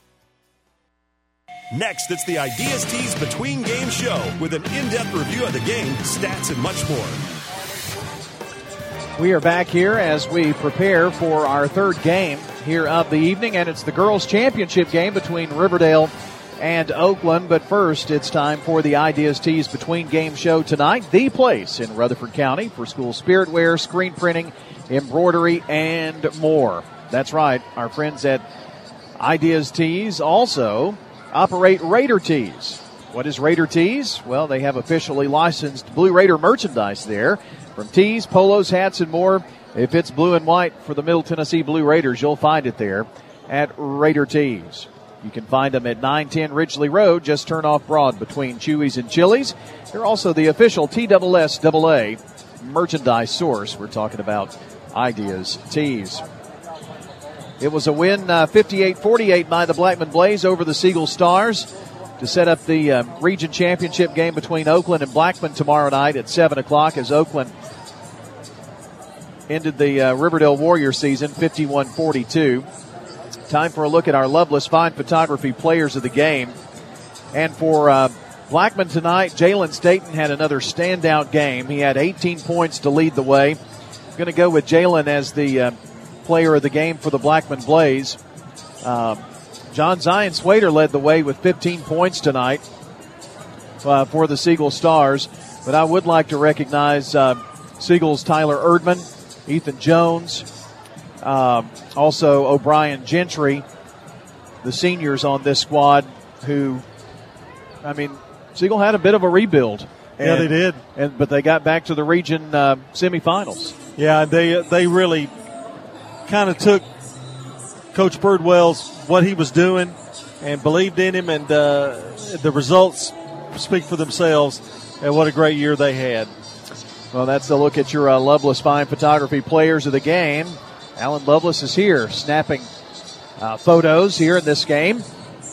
Next, it's the Ideas Tees Between Game show with an in-depth review of the game, stats, and much more. We are back here as we prepare for our third game here of the evening, and it's the girls' championship game between Riverdale and Oakland. But first, it's time for the Ideas Tees Between Game show tonight, the place in Rutherford County for school spirit wear, screen printing, embroidery, and more. That's right, our friends at Ideas Tees also operate Raider Tees. What is Raider Tees? Well, they have officially licensed Blue Raider merchandise there. From tees, polos, hats, and more. If it's blue and white for the Middle Tennessee Blue Raiders, you'll find it there at Raider Tees. You can find them at nine ten Ridgely Road, just turn off Broad between Chewy's and Chili's. They're also the official T S S A A merchandise source. We're talking about Ideas Tees. It was a win, uh, fifty-eight forty-eight by the Blackman Blaze over the Siegel Stars to set up the uh, region championship game between Oakland and Blackman tomorrow night at seven o'clock as Oakland ended the uh, Riverdale Warrior season fifty-one forty-two. Time for a look at our Loveless Fine Photography players of the game. And for uh, Blackman tonight, Jalen Staten had another standout game. He had eighteen points to lead the way. I'm going to go with Jalen as the uh, player of the game for the Blackman Blaze. Um, John Zion Swader led the way with fifteen points tonight uh, for the Siegel Stars. But I would like to recognize uh, Siegel's Tyler Erdman, Ethan Jones, uh, also O'Brien Gentry, the seniors on this squad who, I mean, Siegel had a bit of a rebuild. Yeah, and, they did. And, but they got back to the region uh, semifinals. Yeah, they they really kind of took Coach Birdwell's what he was doing and believed in him, and uh, the results speak for themselves. And what a great year they had. Well, that's a look at your uh, Loveless Fine Photography players of the game. Alan Loveless is here snapping uh, photos here in this game,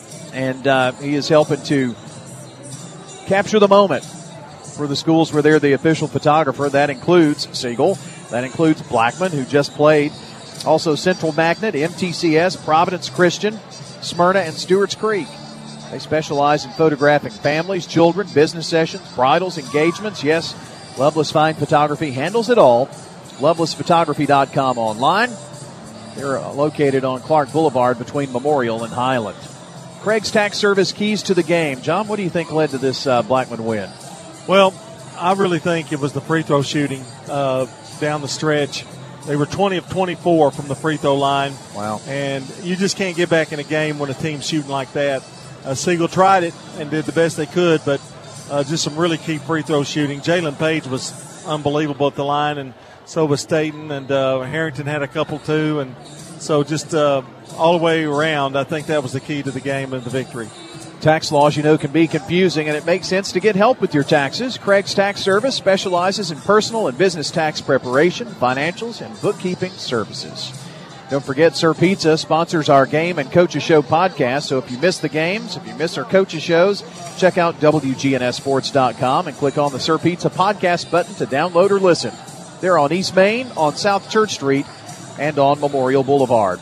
and uh, he is helping to capture the moment for the schools where they're the official photographer. That includes Siegel. That includes Blackman, who just played. Also Central Magnet, M T C S, Providence Christian, Smyrna, and Stewart's Creek. They specialize in photographing families, children, business sessions, bridals, engagements. Yes, Loveless Fine Photography handles it all. loveless photography dot com online. They're located on Clark Boulevard between Memorial and Highland. Craig's Tax Service keys to the game. John, what do you think led to this uh, Blackman win? Well, I really think it was the free throw shooting uh, down the stretch. They were twenty of twenty-four from the free throw line. Wow. And you just can't get back in a game when a team's shooting like that. Uh, Siegel tried it and did the best they could, but uh, just some really key free throw shooting. Jalen Page was unbelievable at the line, and so was Staten, and uh, Harrington had a couple too. And so just uh, all the way around, I think that was the key to the game and the victory. Tax laws, you know, can be confusing, and it makes sense to get help with your taxes. Craig's Tax Service specializes in personal and business tax preparation, financials, and bookkeeping services. Don't forget, Sir Pizza sponsors our game and Coaches Show podcast, so if you miss the games, if you miss our Coaches Shows, check out W G N S sports dot com and click on the Sir Pizza podcast button to download or listen. They're on East Main, on South Church Street, and on Memorial Boulevard.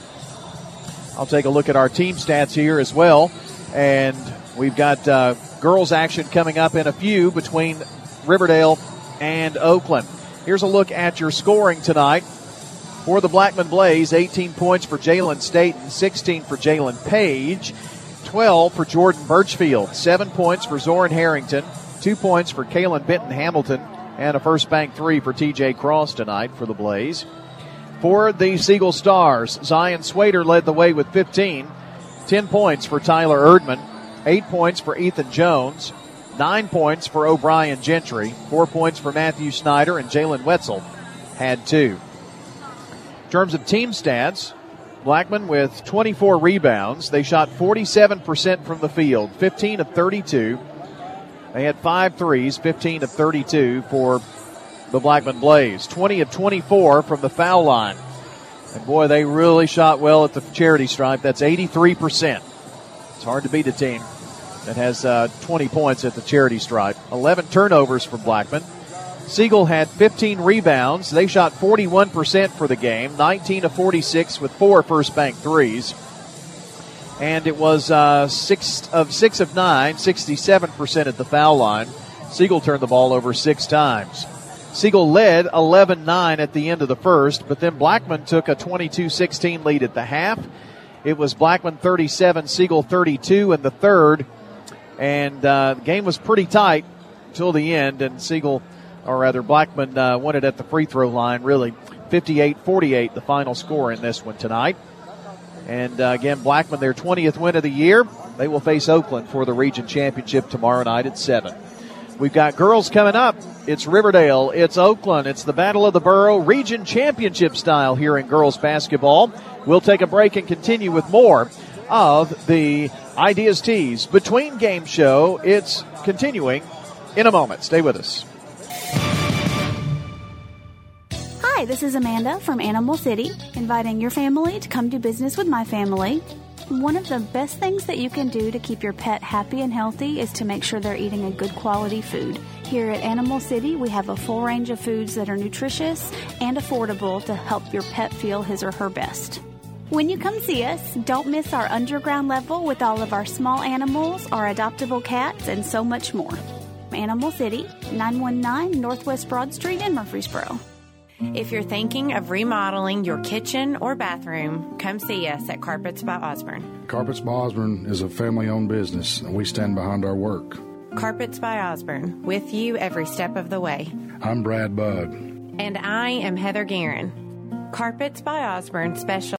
I'll take a look at our team stats here as well. And we've got uh, girls action coming up in a few between Riverdale and Oakland. Here's a look at your scoring tonight. For the Blackman Blaze, eighteen points for Jalen Staten, sixteen for Jalen Page, twelve for Jordan Birchfield, seven points for Zoran Harrington, two points for Kalen Benton Hamilton, and a first bank three for T J Cross tonight for the Blaze. For the Siegel Stars, Zion Swader led the way with fifteen. ten points for Tyler Erdman, eight points for Ethan Jones, nine points for O'Brien Gentry, four points for Matthew Snyder, and Jalen Wetzel had two. In terms of team stats, Blackman with twenty-four rebounds. They shot forty-seven percent from the field, fifteen of thirty-two. They had five threes, fifteen of thirty-two for the Blackman Blaze. twenty of twenty-four from the foul line. And, boy, they really shot well at the charity stripe. That's eighty-three percent. It's hard to beat a team that has uh, twenty points at the charity stripe. eleven turnovers for Blackman. Siegel had fifteen rebounds. They shot forty-one percent for the game, nineteen of forty-six with four first bank threes. And it was uh, six of six of nine, sixty-seven percent at the foul line. Siegel turned the ball over six times. Siegel led eleven nine at the end of the first, but then Blackman took a twenty-two sixteen lead at the half. It was Blackman thirty-seven, Siegel thirty-two in the third, and uh, the game was pretty tight until the end, and Siegel, or rather Blackman, uh, won it at the free throw line, really. fifty-eight forty-eight, the final score in this one tonight. And uh, again, Blackman, their twentieth win of the year. They will face Oakland for the region championship tomorrow night at seven. We've got girls coming up. It's Riverdale. It's Oakland. It's the Battle of the Borough, region championship style here in girls basketball. We'll take a break and continue with more of the Ideas Tees Between Game Show. It's continuing in a moment. Stay with us. Hi, this is Amanda from Animal City, inviting your family to come do business with my family. One of the best things that you can do to keep your pet happy and healthy is to make sure they're eating a good quality food. Here at Animal City, we have a full range of foods that are nutritious and affordable to help your pet feel his or her best. When you come see us, don't miss our underground level with all of our small animals, our adoptable cats, and so much more. Animal City, nine one nine Northwest Broad Street in Murfreesboro. If you're thinking of remodeling your kitchen or bathroom, come see us at Carpets by Osborne. Carpets by Osborne is a family-owned business, and we stand behind our work. Carpets by Osborne, with you every step of the way. I'm Brad Budd. And I am Heather Guerin. Carpets by Osborne special.